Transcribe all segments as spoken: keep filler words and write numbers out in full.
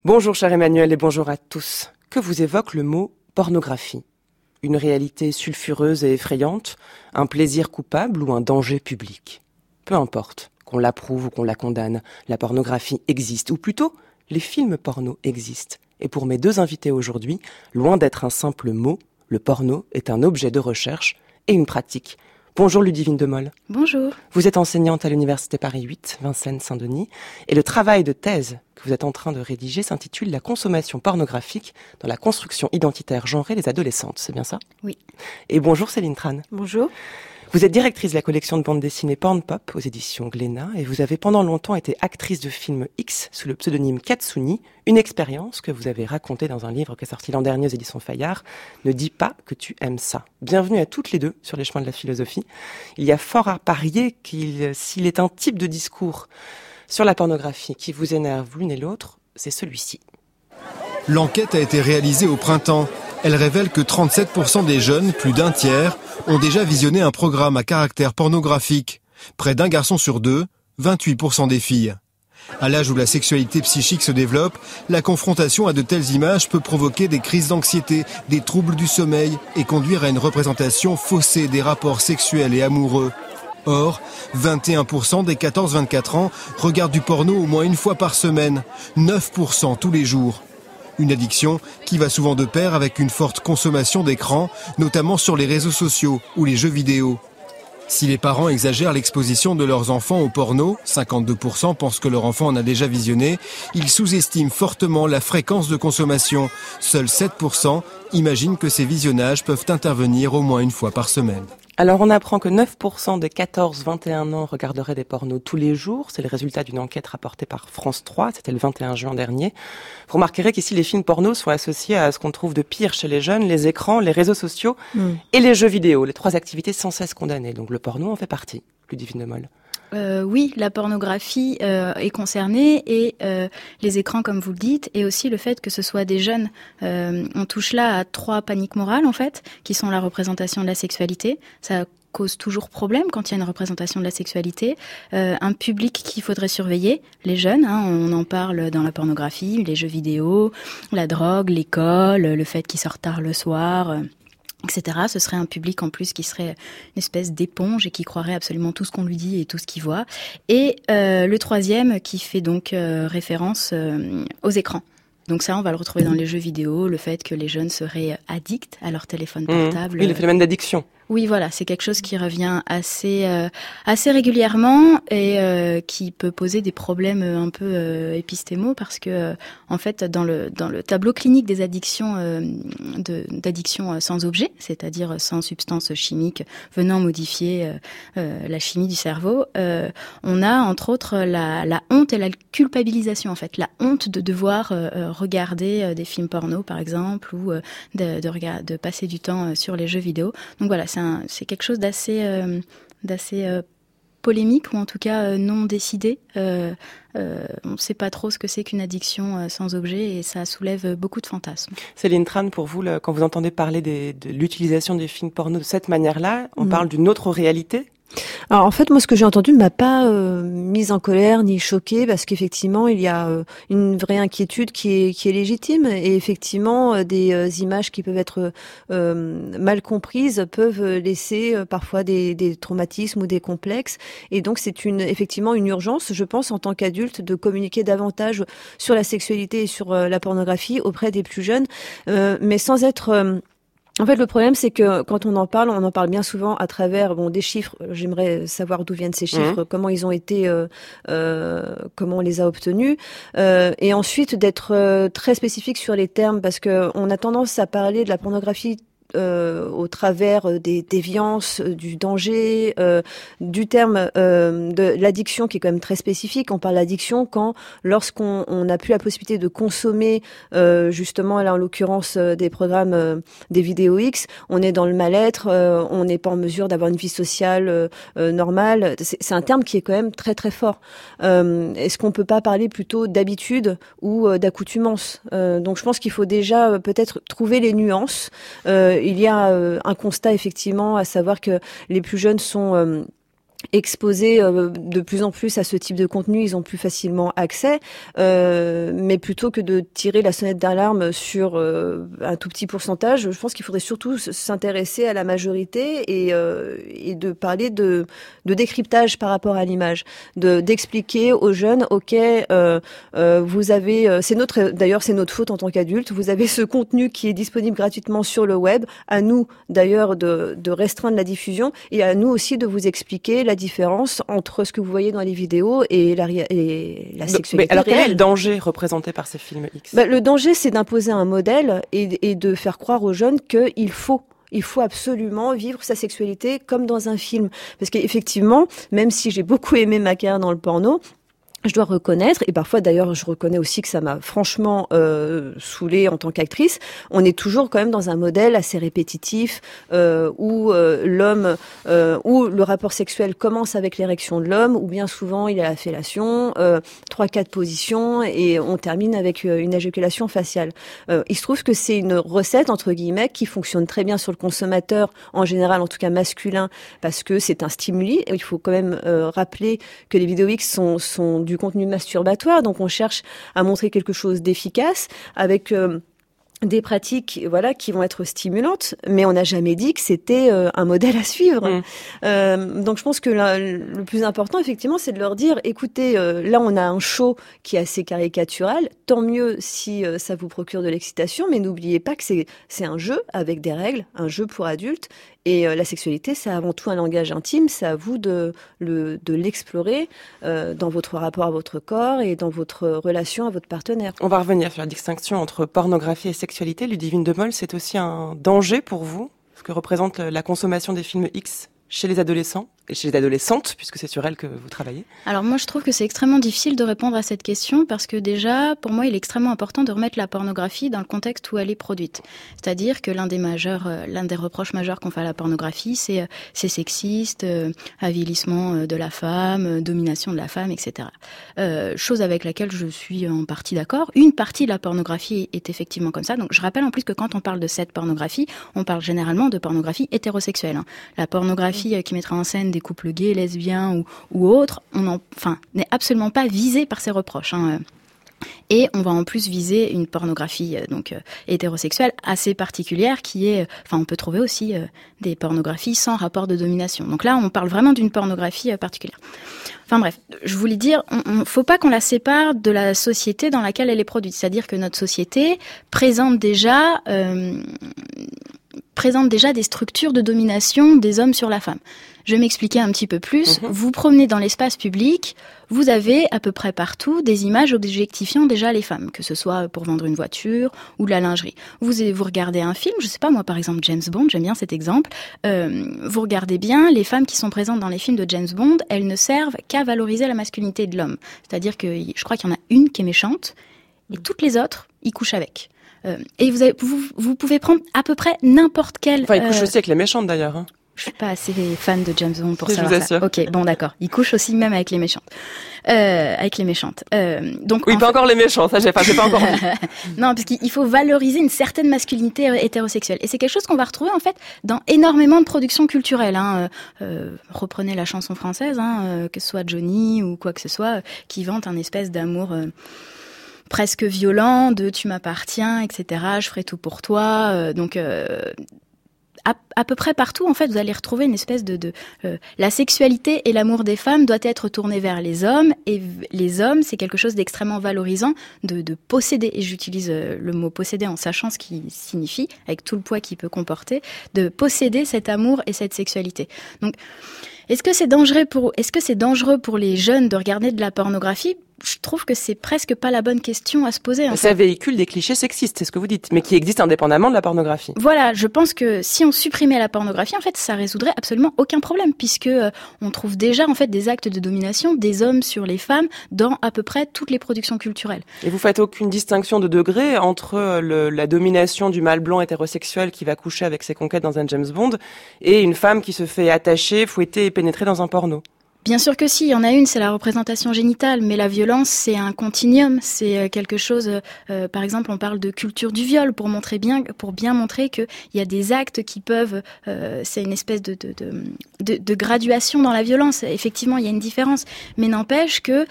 Bonjour cher Emmanuel et bonjour à tous. Que vous évoque le mot pornographie ? Une réalité sulfureuse et effrayante ? Un plaisir coupable ou un danger public ? Peu importe, qu'on l'approuve ou qu'on la condamne, la pornographie existe, ou plutôt, les films porno existent. Et pour mes deux invités aujourd'hui, loin d'être un simple mot, le porno est un objet de recherche et une pratique. Bonjour Ludivine Demol. Bonjour. Vous êtes enseignante à l'Université Paris huit, Vincennes-Saint-Denis, et le travail de thèse que vous êtes en train de rédiger s'intitule « La consommation pornographique dans la construction identitaire genrée des adolescentes ». C'est bien ça ? Oui. Et bonjour Céline Tran. Bonjour. Vous êtes directrice de la collection de bande dessinée Porn Pop aux éditions Glénat et vous avez pendant longtemps été actrice de film X sous le pseudonyme Katsuni, une expérience que vous avez racontée dans un livre qui est sorti l'an dernier aux éditions Fayard. Ne dis pas que tu aimes ça. Bienvenue à toutes les deux sur les chemins de la philosophie. Il y a fort à parier qu'il, s'il est un type de discours sur la pornographie qui vous énerve l'une et l'autre, c'est celui-ci. L'enquête a été réalisée au printemps. Elle révèle que trente-sept pour cent des jeunes, plus d'un tiers, ont déjà visionné un programme à caractère pornographique. Près d'un garçon sur deux, vingt-huit pour cent des filles. À l'âge où la sexualité psychique se développe, la confrontation à de telles images peut provoquer des crises d'anxiété, des troubles du sommeil et conduire à une représentation faussée des rapports sexuels et amoureux. Or, vingt et un pour cent des quatorze vingt-quatre ans regardent du porno au moins une fois par semaine, neuf pour cent tous les jours. Une addiction qui va souvent de pair avec une forte consommation d'écran, notamment sur les réseaux sociaux ou les jeux vidéo. Si les parents exagèrent l'exposition de leurs enfants au porno, cinquante-deux pour cent pensent que leur enfant en a déjà visionné, ils sous-estiment fortement la fréquence de consommation. Seuls sept pour cent imaginent que ces visionnages peuvent intervenir au moins une fois par semaine. Alors on apprend que neuf pour cent des quatorze vingt et un ans regarderaient des pornos tous les jours. C'est le résultat d'une enquête rapportée par France trois, c'était le vingt et un juin dernier. Vous remarquerez qu'ici les films pornos sont associés à ce qu'on trouve de pire chez les jeunes, les écrans, les réseaux sociaux mmh. et les jeux vidéo, les trois activités sans cesse condamnées. Donc le porno en fait partie, Ludivine Demol. Euh, oui, la pornographie euh, est concernée et euh, les écrans, comme vous le dites, et aussi le fait que ce soit des jeunes. Euh, on touche là à trois paniques morales, en fait, qui sont la représentation de la sexualité. Ça cause toujours problème quand il y a une représentation de la sexualité. Euh, un public qu'il faudrait surveiller, les jeunes, hein, on en parle dans la pornographie, les jeux vidéo, la drogue, l'école, le fait qu'ils sortent tard le soir... Euh, et cetera. Ce serait un public en plus qui serait une espèce d'éponge et qui croirait absolument tout ce qu'on lui dit et tout ce qu'il voit. Et euh, le troisième qui fait donc euh, référence euh, aux écrans. Donc ça, on va le retrouver dans les jeux vidéo, le fait que les jeunes seraient addicts à leur téléphone portable. Mmh. Oui, le phénomène d'addiction. Oui, voilà, c'est quelque chose qui revient assez euh, assez régulièrement et euh, qui peut poser des problèmes un peu euh, épistémaux parce que euh, en fait dans le dans le tableau clinique des addictions euh, de d'addiction sans objet, c'est-à-dire sans substance chimique venant modifier euh, euh, la chimie du cerveau, euh, on a entre autres la la honte et la culpabilisation en fait, la honte de devoir euh, regarder euh, des films porno par exemple ou euh, de de, regarder, de passer du temps sur les jeux vidéo. Donc voilà, c'est Un, c'est quelque chose d'assez, euh, d'assez euh, polémique ou en tout cas euh, non décidé. Euh, euh, on ne sait pas trop ce que c'est qu'une addiction euh, sans objet et ça soulève beaucoup de fantasmes. Céline Tran, pour vous, le, quand vous entendez parler des, de l'utilisation des films porno de cette manière-là, on mmh. parle d'une autre réalité ? Alors en fait, moi, ce que j'ai entendu ne m'a pas euh, mise en colère ni choquée parce qu'effectivement, il y a euh, une vraie inquiétude qui est qui est légitime et effectivement, euh, des euh, images qui peuvent être euh, mal comprises peuvent laisser euh, parfois des, des traumatismes ou des complexes. Et donc, c'est une effectivement une urgence, je pense, en tant qu'adulte, de communiquer davantage sur la sexualité et sur euh, la pornographie auprès des plus jeunes, euh, mais sans être euh, En fait, le problème, c'est que quand on en parle, on en parle bien souvent à travers bon des chiffres. J'aimerais savoir d'où viennent ces chiffres, mmh. comment ils ont été, euh, euh, comment on les a obtenus, euh, et ensuite d'être euh, très spécifique sur les termes, parce que on a tendance à parler de la pornographie Euh, au travers des déviances, du danger, euh, du terme euh, de l'addiction qui est quand même très spécifique. On parle d'addiction quand, lorsqu'on on a plus la possibilité de consommer, euh, justement là en l'occurrence euh, des programmes, euh, des vidéos X, on est dans le mal-être, euh, on n'est pas en mesure d'avoir une vie sociale euh, euh, normale. C'est, c'est un terme qui est quand même très très fort. Euh, est-ce qu'on peut pas parler plutôt d'habitude ou euh, d'accoutumance ? euh, Donc je pense qu'il faut déjà euh, peut-être trouver les nuances. Euh, Il y a euh, un constat effectivement, à savoir que les plus jeunes sont euh, exposés euh, de plus en plus à ce type de contenu, ils ont plus facilement accès, euh, mais plutôt que de tirer la sonnette d'alarme sur euh, un tout petit pourcentage, je pense qu'il faudrait surtout s'intéresser à la majorité et, euh, et de parler de, de décryptage par rapport à l'image, de d'expliquer aux jeunes, ok, euh, euh, vous avez, c'est notre, d'ailleurs c'est notre faute en tant qu'adultes, vous avez ce contenu qui est disponible gratuitement sur le web, à nous d'ailleurs de, de restreindre la diffusion et à nous aussi de vous expliquer la différence entre ce que vous voyez dans les vidéos et la, et la sexualité Mais alors, réelle. quel est le danger représenté par ces films X ? Bah, le danger, c'est d'imposer un modèle et, et de faire croire aux jeunes qu'il faut Il faut absolument vivre sa sexualité comme dans un film. Parce qu'effectivement, même si j'ai beaucoup aimé ma carrière dans le porno, je dois reconnaître, et parfois d'ailleurs je reconnais aussi que ça m'a franchement euh, saoulée en tant qu'actrice, on est toujours quand même dans un modèle assez répétitif euh, où euh, l'homme, euh, où le rapport sexuel commence avec l'érection de l'homme, ou bien souvent il y a la fellation, euh, trois quatre positions, et on termine avec une éjaculation faciale. Euh, il se trouve que c'est une recette entre guillemets qui fonctionne très bien sur le consommateur, en général en tout cas masculin, parce que c'est un stimuli. Et il faut quand même euh, rappeler que les vidéos X sont, sont du contenu masturbatoire, donc on cherche à montrer quelque chose d'efficace avec euh, des pratiques, voilà, qui vont être stimulantes, mais on n'a jamais dit que c'était euh, un modèle à suivre. Mmh. Euh, donc je pense que là, le plus important, effectivement, c'est de leur dire, écoutez, euh, là on a un show qui est assez caricatural, tant mieux si euh, ça vous procure de l'excitation, mais n'oubliez pas que c'est c'est un jeu avec des règles, un jeu pour adultes. Et euh, la sexualité, c'est avant tout un langage intime, c'est à vous de, le, de l'explorer euh, dans votre rapport à votre corps et dans votre relation à votre partenaire. On va revenir sur la distinction entre pornographie et sexualité. Ludivine de Mol, c'est aussi un danger pour vous, ce que représente la consommation des films X chez les adolescents et chez les adolescentes, puisque c'est sur elles que vous travaillez. Alors moi, je trouve que c'est extrêmement difficile de répondre à cette question parce que déjà, pour moi, il est extrêmement important de remettre la pornographie dans le contexte où elle est produite. C'est-à-dire que l'un des majeurs, euh, l'un des reproches majeurs qu'on fait à la pornographie, c'est euh, c'est sexiste, euh, avilissement euh, de la femme, euh, domination de la femme, et cetera. Euh, chose avec laquelle je suis en partie d'accord. Une partie de la pornographie est effectivement comme ça. Donc je rappelle en plus que quand on parle de cette pornographie, on parle généralement de pornographie hétérosexuelle. Hein. La pornographie euh, qui mettra en scène des couples gays, lesbiens ou, ou autres, on en, enfin, n'est absolument pas visé par ces reproches. Hein. Et on va en plus viser une pornographie euh, donc euh, hétérosexuelle assez particulière qui est, enfin, on peut trouver aussi euh, des pornographies sans rapport de domination. Donc là, on parle vraiment d'une pornographie euh, particulière. Enfin bref, je voulais dire, on, on, faut pas qu'on la sépare de la société dans laquelle elle est produite. C'est-à-dire que notre société présente déjà, euh, présente déjà des structures de domination des hommes sur la femme. Je vais m'expliquer un petit peu plus. Mmh. Vous promenez dans l'espace public, vous avez à peu près partout des images objectifiant déjà les femmes, que ce soit pour vendre une voiture ou de la lingerie. Vous, vous regardez un film, je sais pas moi par exemple James Bond, j'aime bien cet exemple, euh, vous regardez bien, les femmes qui sont présentes dans les films de James Bond, elles ne servent qu'à valoriser la masculinité de l'homme. C'est-à-dire que je crois qu'il y en a une qui est méchante et toutes les autres, ils couchent avec. Euh, et vous, avez, vous, vous pouvez prendre à peu près n'importe quel... Enfin, ils couchent euh, aussi avec les méchantes d'ailleurs, hein. Je suis pas assez fan de James Bond pour je savoir ça. Assure. Ok, bon d'accord. Il couche aussi même avec les méchantes. Euh, avec les méchantes. Euh, donc oui, pas fait... encore les méchants, ça j'ai, enfin, j'ai pas encore vu. Non, parce qu'il faut valoriser une certaine masculinité hétérosexuelle. Et c'est quelque chose qu'on va retrouver en fait dans énormément de productions culturelles. Hein. Euh, reprenez la chanson française, hein, euh, que ce soit Johnny ou quoi que ce soit, euh, qui vante un espèce d'amour... Euh, presque violent, de tu m'appartiens, et cetera. Je ferai tout pour toi. Euh, donc... Euh, À, à peu près partout, en fait, vous allez retrouver une espèce de... de euh, la sexualité et l'amour des femmes doit être tourné vers les hommes, et les hommes, c'est quelque chose d'extrêmement valorisant de, de posséder, et j'utilise euh, le mot posséder en sachant ce qu'il signifie, avec tout le poids qu'il peut comporter, de posséder cet amour et cette sexualité. Donc, est-ce que c'est dangereux pour, est-ce que c'est dangereux pour les jeunes de regarder de la pornographie ? Je trouve que c'est presque pas la bonne question à se poser. En ça fait. véhicule des clichés sexistes, c'est ce que vous dites, mais qui existent indépendamment de la pornographie. Voilà, je pense que si on supprimait la pornographie, en fait, ça résoudrait absolument aucun problème, puisque euh, on trouve déjà en fait des actes de domination des hommes sur les femmes dans à peu près toutes les productions culturelles. Et vous faites aucune distinction de degré entre le, la domination du mâle blanc hétérosexuel qui va coucher avec ses conquêtes dans un James Bond et une femme qui se fait attacher, fouetter et pénétrer dans un porno. Bien sûr que si, il y en a une, c'est la représentation génitale, mais la violence, c'est un continuum, c'est quelque chose, euh, par exemple, on parle de culture du viol pour montrer bien, pour bien montrer qu'il y a des actes qui peuvent, euh, c'est une espèce de, de, de, de, de graduation dans la violence. Effectivement, il y a une différence, mais n'empêche que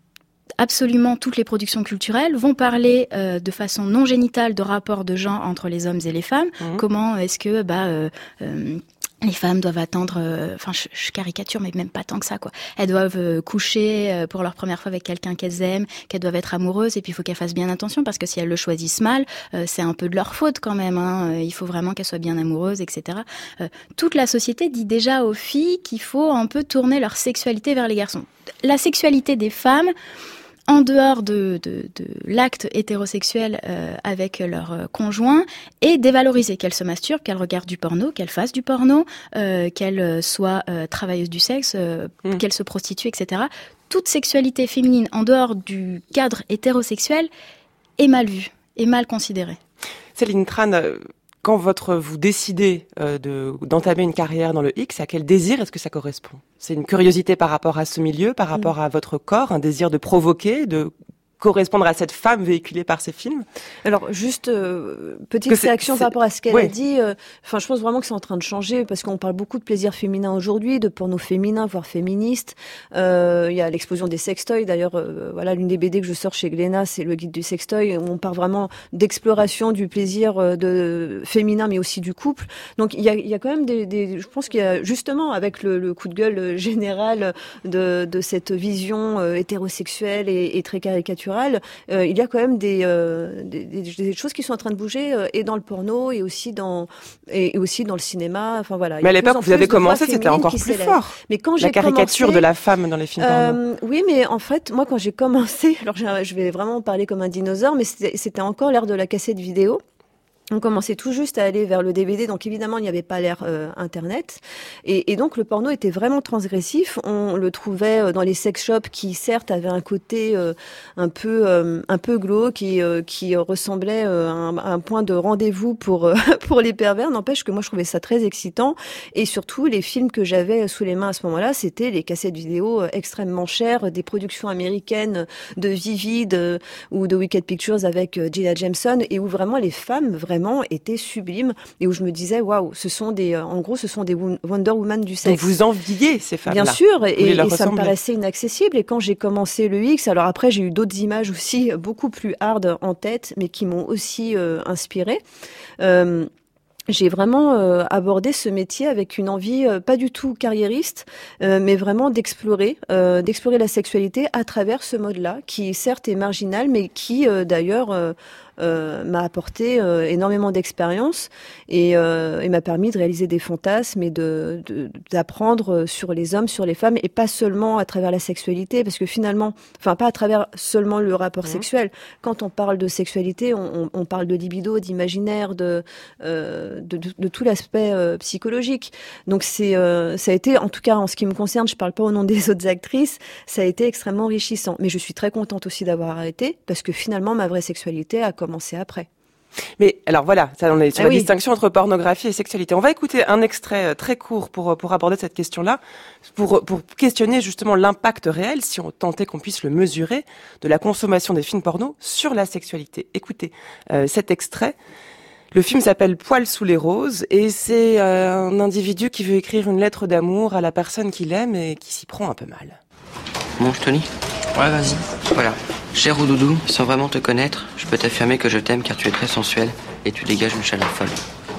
absolument toutes les productions culturelles vont parler euh, de façon non génitale de rapports de genre entre les hommes et les femmes. Mmh. Comment est-ce que, bah, euh, euh, les femmes doivent attendre, enfin, euh, je, je caricature, mais même pas tant que ça, quoi. Elles doivent euh, coucher euh, pour leur première fois avec quelqu'un qu'elles aiment, qu'elles doivent être amoureuses, et puis il faut qu'elles fassent bien attention, parce que si elles le choisissent mal, euh, c'est un peu de leur faute quand même, hein. Il faut vraiment qu'elles soient bien amoureuses, et cetera. Euh, toute la société dit déjà aux filles qu'il faut un peu tourner leur sexualité vers les garçons. La sexualité des femmes, en dehors de, de, de l'acte hétérosexuel euh, avec leur euh, conjoint, est dévalorisée. Qu'elles se masturbent, qu'elles regardent du porno, qu'elles fassent du porno, euh, qu'elles soient euh, travailleuses du sexe, euh, mmh. qu'elles se prostituent, et cetera. Toute sexualité féminine en dehors du cadre hétérosexuel est mal vue, est mal considérée. Céline Tran, euh... quand votre, vous décidez euh, de, d'entamer une carrière dans le X, à quel désir est-ce que ça correspond ? C'est une curiosité par rapport à ce milieu, par rapport mmh. à votre corps, un désir de provoquer, de correspondre à cette femme véhiculée par ces films ? Alors, juste, euh, petite réaction par rapport à ce qu'elle ouais. a dit. Enfin, euh, je pense vraiment que c'est en train de changer, parce qu'on parle beaucoup de plaisir féminin aujourd'hui, de porno féminin, voire féministe. Euh, il y a l'explosion des sextoys. D'ailleurs, euh, voilà, l'une des B D que je sors chez Glénat, c'est le guide du sextoy, où on parle vraiment d'exploration du plaisir de féminin, mais aussi du couple. Donc, il y a, il y a quand même des, des, je pense qu'il y a, justement, avec le, le coup de gueule général de, de cette vision euh, hétérosexuelle et, et très caricaturale, Euh, il y a quand même des, euh, des, des, des choses qui sont en train de bouger euh, et dans le porno et aussi dans et, et aussi dans le cinéma. Enfin voilà. Mais à l'époque où vous avez commencé, c'était encore plus fort. Mais quand j'ai la caricature commencé, de la femme dans les films porno. Euh, oui, mais en fait, moi quand j'ai commencé, alors je vais vraiment parler comme un dinosaure, mais c'était, c'était encore l'ère de la cassette vidéo. On commençait tout juste à aller vers le D V D, donc évidemment il n'y avait pas l'ère euh, Internet, et, et donc le porno était vraiment transgressif. On le trouvait dans les sex shops qui certes avaient un côté euh, un peu euh, un peu glauque, qui euh, qui ressemblait euh, à, un, à un point de rendez-vous pour euh, pour les pervers. N'empêche que moi je trouvais ça très excitant, et surtout les films que j'avais sous les mains à ce moment-là, c'était les cassettes vidéo extrêmement chères, des productions américaines de Vivid euh, ou de Wicked Pictures avec euh, Jenna Jameson, et où vraiment les femmes vraiment était sublime, et où je me disais waouh, ce sont des en gros ce sont des Wonder Woman du sexe. Donc vous enviez ces femmes-là. Bien sûr, et, et ça me paraissait inaccessible, et quand j'ai commencé le X, alors après j'ai eu d'autres images aussi beaucoup plus hard en tête, mais qui m'ont aussi euh, inspirée. Euh, J'ai vraiment euh, abordé ce métier avec une envie euh, pas du tout carriériste, euh, mais vraiment d'explorer, euh, d'explorer la sexualité à travers ce mode-là, qui certes est marginal, mais qui euh, d'ailleurs euh, euh, m'a apporté euh, énormément d'expérience et, euh, et m'a permis de réaliser des fantasmes et de, de d'apprendre sur les hommes, sur les femmes, et pas seulement à travers la sexualité, parce que finalement, enfin pas à travers seulement le rapport mmh. sexuel. Quand on parle de sexualité, on, on, on parle de libido, d'imaginaire, de euh, De, de, de tout l'aspect euh, psychologique. Donc c'est, euh, ça a été, en tout cas en ce qui me concerne, je parle pas au nom des autres actrices, ça a été extrêmement enrichissant. Mais je suis très contente aussi d'avoir arrêté, parce que finalement ma vraie sexualité a commencé après. Mais alors voilà, ça on est sur ah la oui. distinction entre pornographie et sexualité. On va écouter un extrait très court pour pour aborder cette question-là, pour pour questionner justement l'impact réel, si on tentait qu'on puisse le mesurer, de la consommation des films porno sur la sexualité. Écoutez euh, cet extrait. Le film s'appelle Poils sous les roses, et c'est euh, un individu qui veut écrire une lettre d'amour à la personne qu'il aime et qui s'y prend un peu mal. Bon, Tony ? Ouais, vas-y. Voilà. Cher Oudoudou, sans vraiment te connaître, je peux t'affirmer que je t'aime car tu es très sensuel et tu dégages une chaleur folle.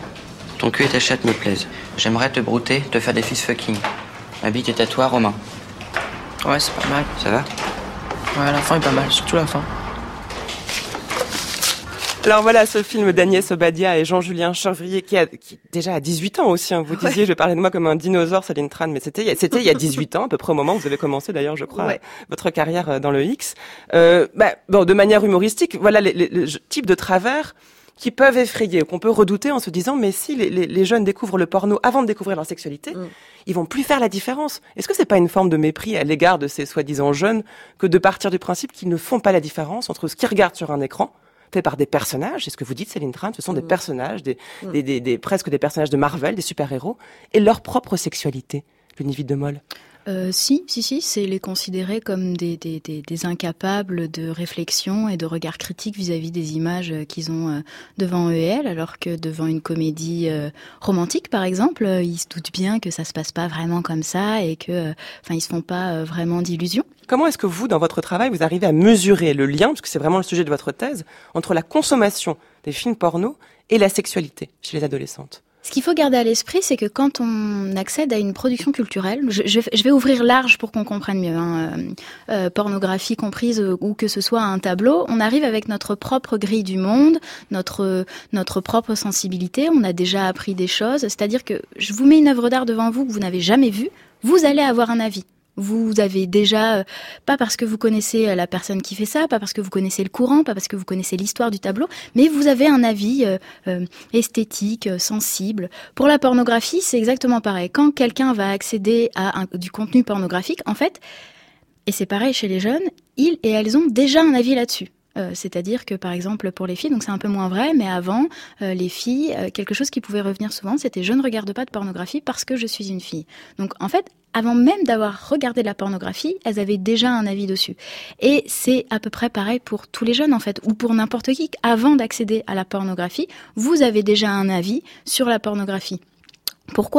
Ton cul et ta chatte me plaisent. J'aimerais te brouter, te faire des fist fucking. Ma bite est à toi, Romain. Ouais, c'est pas mal. Ça va ? Ouais, la fin est pas mal, surtout la fin. Alors voilà, ce film d'Agnès Obadia et Jean-Julien Chevrier, qui a qui, déjà à dix-huit ans aussi, hein, vous ouais. disiez, je vais parler de moi comme un dinosaure, Céline Tran, mais c'était, c'était il y a dix-huit ans, à peu près au moment où vous avez commencé d'ailleurs, je crois, ouais. votre carrière dans le X. Euh, bah, bon, de manière humoristique, voilà les, les, les types de travers qui peuvent effrayer, qu'on peut redouter en se disant, mais si les, les, les jeunes découvrent le porno avant de découvrir leur sexualité, mm. ils vont plus faire la différence. Est-ce que c'est pas une forme de mépris à l'égard de ces soi-disant jeunes que de partir du principe qu'ils ne font pas la différence entre ce qu'ils regardent sur un écran, fait par des personnages, c'est ce que vous dites Céline Tran, ce sont mmh. des personnages, des, mmh. des, des, des, presque des personnages de Marvel, des super-héros, et leur propre sexualité, Ludivine de Mol. Euh, si, si, si, c'est les considérer comme des, des, des, des incapables de réflexion et de regard critique vis-à-vis des images qu'ils ont euh, devant eux et elles, alors que devant une comédie euh, romantique, par exemple, euh, ils se doutent bien que ça se passe pas vraiment comme ça et que, enfin, euh, ils se font pas euh, vraiment d'illusions. Comment est-ce que vous, dans votre travail, vous arrivez à mesurer le lien, parce que c'est vraiment le sujet de votre thèse, entre la consommation des films porno et la sexualité chez les adolescentes ? Ce qu'il faut garder à l'esprit, c'est que quand on accède à une production culturelle, je, je, je vais ouvrir large pour qu'on comprenne mieux, hein, euh, euh, pornographie comprise euh, ou que ce soit un tableau, on arrive avec notre propre grille du monde, notre notre propre sensibilité, on a déjà appris des choses, c'est-à-dire que je vous mets une œuvre d'art devant vous que vous n'avez jamais vue, vous allez avoir un avis. Vous avez déjà, euh, pas parce que vous connaissez la personne qui fait ça, pas parce que vous connaissez le courant, pas parce que vous connaissez l'histoire du tableau, mais vous avez un avis euh, euh, esthétique, euh, sensible. Pour la pornographie, c'est exactement pareil. Quand quelqu'un va accéder à un, du contenu pornographique, en fait, et c'est pareil chez les jeunes, ils et elles ont déjà un avis là-dessus. Euh, c'est-à-dire que par exemple pour les filles, donc c'est un peu moins vrai, mais avant euh, les filles, euh, quelque chose qui pouvait revenir souvent, c'était je ne regarde pas de pornographie parce que je suis une fille. Donc en fait, avant même d'avoir regardé de la pornographie, elles avaient déjà un avis dessus. Et c'est à peu près pareil pour tous les jeunes en fait, ou pour n'importe qui. Avant d'accéder à la pornographie, vous avez déjà un avis sur la pornographie. Pourquoi ?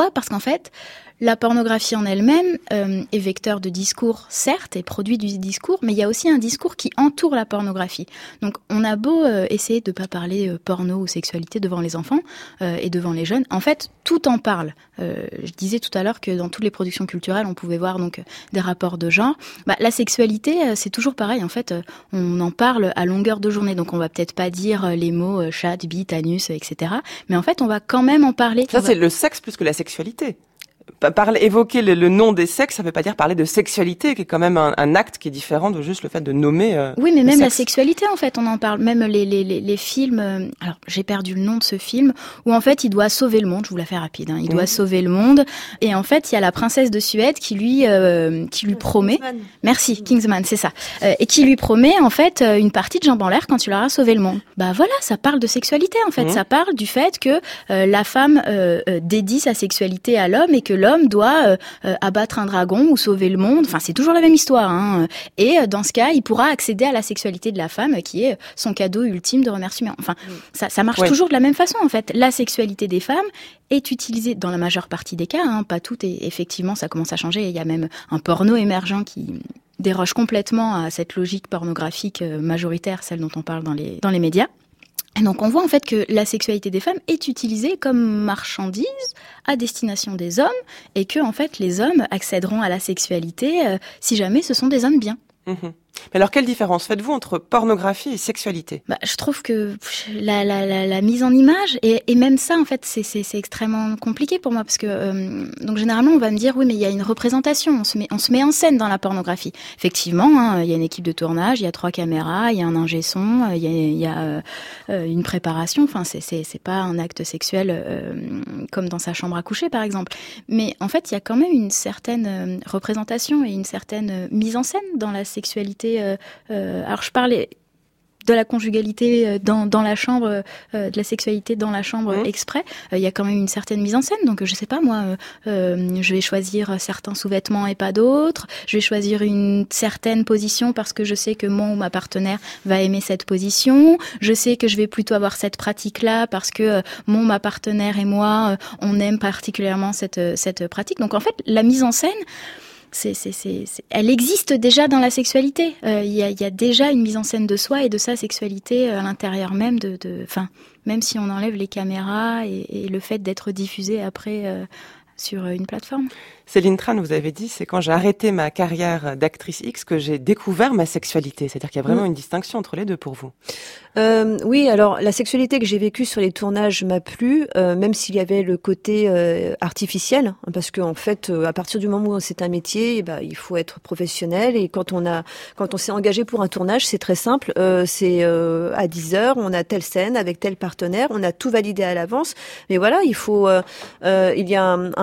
Parce qu'en fait, la pornographie en elle-même euh, est vecteur de discours, certes, et produit du discours, mais il y a aussi un discours qui entoure la pornographie. Donc on a beau euh, essayer de ne pas parler euh, porno ou sexualité devant les enfants euh, et devant les jeunes, en fait, tout en parle. Euh, je disais tout à l'heure que dans toutes les productions culturelles, on pouvait voir donc des rapports de genre. Bah, la sexualité, euh, c'est toujours pareil. En fait, euh, on en parle à longueur de journée. Donc on va peut-être pas dire euh, les mots euh, chatte, bite, anus, et cetera. Mais en fait, on va quand même en parler. Ça, on c'est va... le sexe plus que la sexualité. Parler, évoquer le, le nom des sexes, ça veut pas dire parler de sexualité, qui est quand même un, un acte qui est différent de juste le fait de nommer. Euh, oui, mais même sexe. La sexualité, en fait, on en parle. Même les les les, les films. Euh, alors, j'ai perdu le nom de ce film où en fait, il doit sauver le monde. Je vous la fais rapide. Hein, il mmh. doit sauver le monde. Et en fait, il y a la princesse de Suède qui lui euh, qui lui promet. Kingsman. Merci, Kingsman, c'est ça. Euh, et qui lui promet en fait une partie de jambes en l'air quand il aura sauvé le monde. Bah voilà, ça parle de sexualité en fait. Mmh. Ça parle du fait que euh, la femme euh, euh, dédie sa sexualité à l'homme et que l'homme doit euh, Euh, abattre un dragon ou sauver le monde. Enfin, c'est toujours la même histoire. Hein. Et euh, dans ce cas, il pourra accéder à la sexualité de la femme, qui est son cadeau ultime de remerciement. Enfin, mmh. ça, ça marche ouais. toujours de la même façon, en fait. La sexualité des femmes est utilisée dans la majeure partie des cas, hein, pas toutes, et effectivement, ça commence à changer. Il y a même un porno émergent qui déroge complètement à cette logique pornographique majoritaire, celle dont on parle dans les, dans les médias. Et donc on voit en fait que la sexualité des femmes est utilisée comme marchandise à destination des hommes et que en fait les hommes accéderont à la sexualité euh, si jamais ce sont des hommes bien. Mmh. Mais alors, quelle différence faites-vous entre pornographie et sexualité ? Bah, je trouve que la, la, la, la mise en image, et, et même ça, en fait, c'est, c'est, c'est extrêmement compliqué pour moi, parce que euh, donc généralement, on va me dire, oui, mais il y a une représentation, on se met, on se met en scène dans la pornographie. Effectivement, hein, il y a une équipe de tournage, il y a trois caméras, il y a un ingé son, il y a, il y a euh, une préparation. Enfin, c'est, c'est, c'est pas un acte sexuel euh, comme dans sa chambre à coucher, par exemple. Mais en fait, il y a quand même une certaine euh, représentation et une certaine euh, mise en scène dans la sexualité. Euh, euh, alors je parlais de la conjugalité dans, dans la chambre, euh, de la sexualité dans la chambre mmh. exprès, il euh, y a quand même une certaine mise en scène. Donc je sais pas moi, euh, euh, je vais choisir certains sous-vêtements et pas d'autres. Je vais choisir une certaine position parce que je sais que mon ou ma partenaire va aimer cette position. Je sais que je vais plutôt avoir cette pratique-là parce que euh, mon ma partenaire et moi, euh, on aime particulièrement cette cette pratique. Donc en fait, la mise en scène, C'est, c'est, c'est, c'est, elle existe déjà dans la sexualité. Il euh, y, a, y a déjà une mise en scène de soi et de sa sexualité à l'intérieur même de, de, enfin, même si on enlève les caméras et, et le fait d'être diffusé après euh, sur une plateforme. Céline Tran, vous avez dit, c'est quand j'ai arrêté ma carrière d'actrice X que j'ai découvert ma sexualité. C'est-à-dire qu'il y a vraiment mmh. une distinction entre les deux pour vous. Euh, oui, alors la sexualité que j'ai vécue sur les tournages m'a plu, euh, même s'il y avait le côté euh, artificiel, parce que en fait, euh, à partir du moment où c'est un métier, eh ben, il faut être professionnel. Et quand on a, quand on s'est engagé pour un tournage, c'est très simple. Euh, c'est euh, à dix heures, on a telle scène avec tel partenaire, on a tout validé à l'avance. Mais voilà, il faut, euh, euh, il y a un, un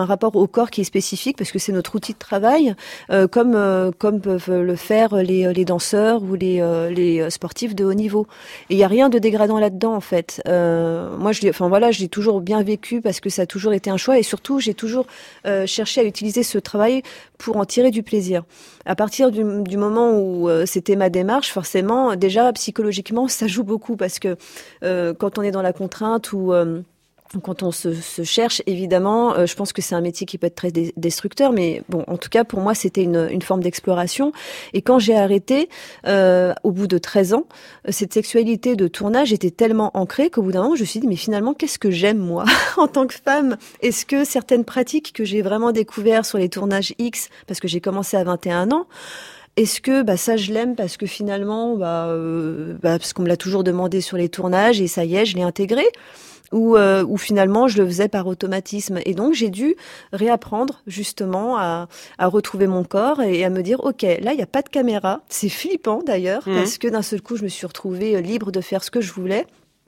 rapport au corps qui est spécifique parce que c'est notre outil de travail, euh, comme euh, comme peuvent le faire les les danseurs ou les euh, les sportifs de haut niveau. Et il y a rien de dégradant là-dedans en fait. Euh, moi je l'ai, enfin voilà, je l'ai toujours bien vécu parce que ça a toujours été un choix et surtout j'ai toujours euh, cherché à utiliser ce travail pour en tirer du plaisir. À partir du, du moment où euh, c'était ma démarche, forcément, déjà psychologiquement, ça joue beaucoup parce que euh, quand on est dans la contrainte ou euh, quand on se, se cherche, évidemment, euh, je pense que c'est un métier qui peut être très dé- destructeur, mais bon, en tout cas, pour moi, c'était une, une forme d'exploration. Et quand j'ai arrêté, euh, au bout de treize ans, cette sexualité de tournage était tellement ancrée qu'au bout d'un moment, je me suis dit, mais finalement, qu'est-ce que j'aime, moi, en tant que femme? Est-ce que certaines pratiques que j'ai vraiment découvertes sur les tournages X, parce que j'ai commencé à vingt et un ans, est-ce que bah ça je l'aime parce que finalement bah, euh, bah parce qu'on me l'a toujours demandé sur les tournages et ça y est, je l'ai intégré, ou euh, ou finalement je le faisais par automatisme et donc j'ai dû réapprendre justement à à retrouver mon corps et à me dire OK, là il y a pas de caméra, c'est flippant d'ailleurs mmh. parce que d'un seul coup je me suis retrouvée libre de faire ce que je voulais.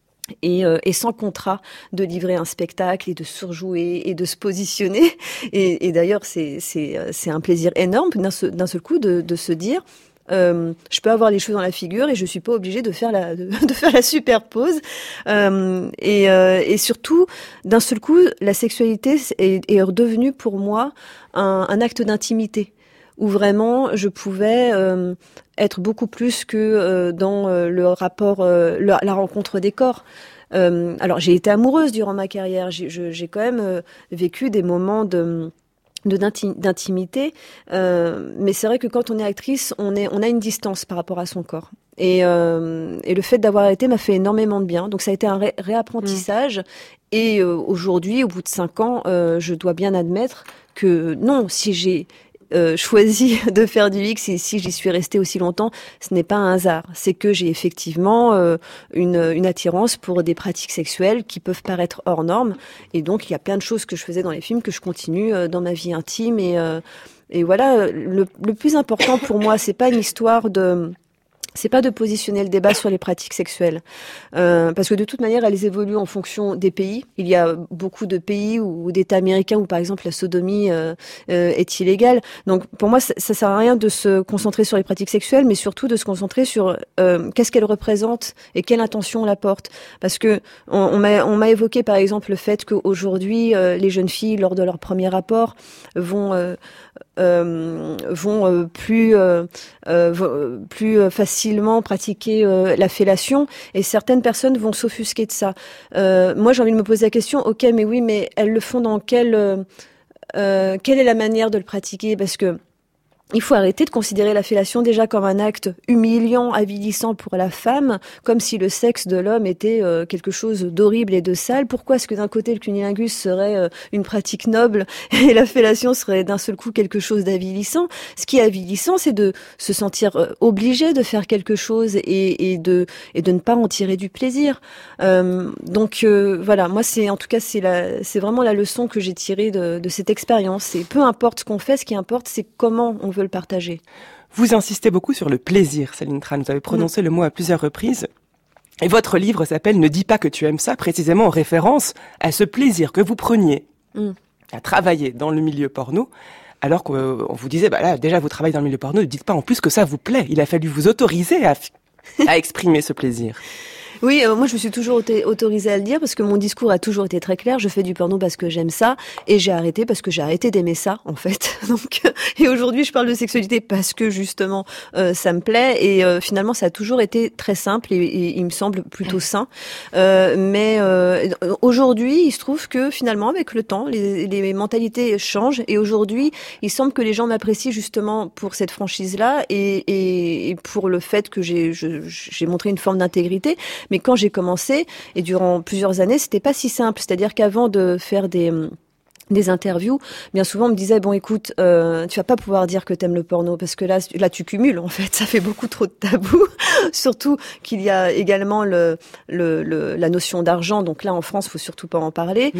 Et, euh, et sans contrat de livrer un spectacle et de surjouer et de se positionner. Et, et d'ailleurs, c'est, c'est, c'est un plaisir énorme d'un seul, d'un seul coup de, de se dire euh, je peux avoir les cheveux dans la figure et je suis pas obligée de faire la, de, de faire la superpose. Euh, et, euh, et surtout, d'un seul coup, la sexualité est, est redevenue pour moi un, un acte d'intimité, où vraiment je pouvais euh, être beaucoup plus que euh, dans euh, le rapport, euh, le, la rencontre des corps. Euh, alors j'ai été amoureuse durant ma carrière, j'ai, je, j'ai quand même euh, vécu des moments de, de d'inti- d'intimité, euh, mais c'est vrai que quand on est actrice, on, est, on a une distance par rapport à son corps. Et, euh, et le fait d'avoir arrêté m'a fait énormément de bien. Donc ça a été un ré- réapprentissage. Mmh. Et euh, aujourd'hui, au bout de cinq ans, euh, je dois bien admettre que non, si j'ai Euh, choisi de faire du X et si j'y suis restée aussi longtemps, ce n'est pas un hasard. C'est que j'ai effectivement euh, une, une attirance pour des pratiques sexuelles qui peuvent paraître hors normes. Et donc, il y a plein de choses que je faisais dans les films que je continue euh, dans ma vie intime. Et, euh, et voilà, le, le plus important pour moi, c'est pas une histoire de... c'est pas de positionner le débat sur les pratiques sexuelles, euh, parce que de toute manière, elles évoluent en fonction des pays. Il y a beaucoup de pays ou, ou d'États américains où, par exemple, la sodomie euh, euh, est illégale. Donc, pour moi, ça, ça sert à rien de se concentrer sur les pratiques sexuelles, mais surtout de se concentrer sur euh, qu'est-ce qu'elles représentent et quelle intention on la porte. Parce que on, on m'a, on m'a évoqué, par exemple, le fait qu'aujourd'hui, euh, les jeunes filles, lors de leur premier rapport, vont euh, euh, vont euh, plus euh, euh, plus facilement pratiquer euh, la fellation, et certaines personnes vont s'offusquer de ça. Euh, moi, j'ai envie de me poser la question, ok, mais oui, mais elles le font dans quelle euh, euh, quelle est la manière de le pratiquer? Parce que il faut arrêter de considérer la fellation déjà comme un acte humiliant, avilissant pour la femme, comme si le sexe de l'homme était euh, quelque chose d'horrible et de sale. Pourquoi est-ce que d'un côté le cunnilingus serait euh, une pratique noble et la fellation serait d'un seul coup quelque chose d'avilissant? Ce qui est avilissant, c'est de se sentir euh, obligé de faire quelque chose et, et de et de ne pas en tirer du plaisir. Euh, donc euh, voilà, moi c'est en tout cas c'est la c'est vraiment la leçon que j'ai tirée de, de cette expérience. C'est peu importe ce qu'on fait, ce qui importe c'est comment on veut le partager. Vous insistez beaucoup sur le plaisir, Céline Tran. Vous avez prononcé mmh. le mot à plusieurs reprises. Et votre livre s'appelle « Ne dis pas que tu aimes ça », précisément en référence à ce plaisir que vous preniez mmh. à travailler dans le milieu porno, alors qu'on vous disait, bah là, déjà vous travaillez dans le milieu porno, ne dites pas en plus que ça vous plaît. Il a fallu vous autoriser à, à exprimer ce plaisir. Oui, euh, moi je me suis toujours auto- autorisée à le dire parce que mon discours a toujours été très clair. Je fais du porno parce que j'aime ça et j'ai arrêté parce que j'ai arrêté d'aimer ça en fait. Donc et aujourd'hui je parle de sexualité parce que justement euh, ça me plaît et euh, finalement ça a toujours été très simple et, et il me semble plutôt sain. Euh, mais euh, aujourd'hui il se trouve que finalement avec le temps les, les mentalités changent et aujourd'hui il semble que les gens m'apprécient justement pour cette franchise-là et, et, et pour le fait que j'ai, je, j'ai montré une forme d'intégrité. Mais quand j'ai commencé, et durant plusieurs années, c'était pas si simple. C'est-à-dire qu'avant de faire des des interviews, bien souvent on me disait bon écoute, euh, tu vas pas pouvoir dire que t'aimes le porno parce que là là tu cumules en fait, ça fait beaucoup trop de tabous. Surtout qu'il y a également le, le, le la notion d'argent, donc là en France faut surtout pas en parler. Mmh.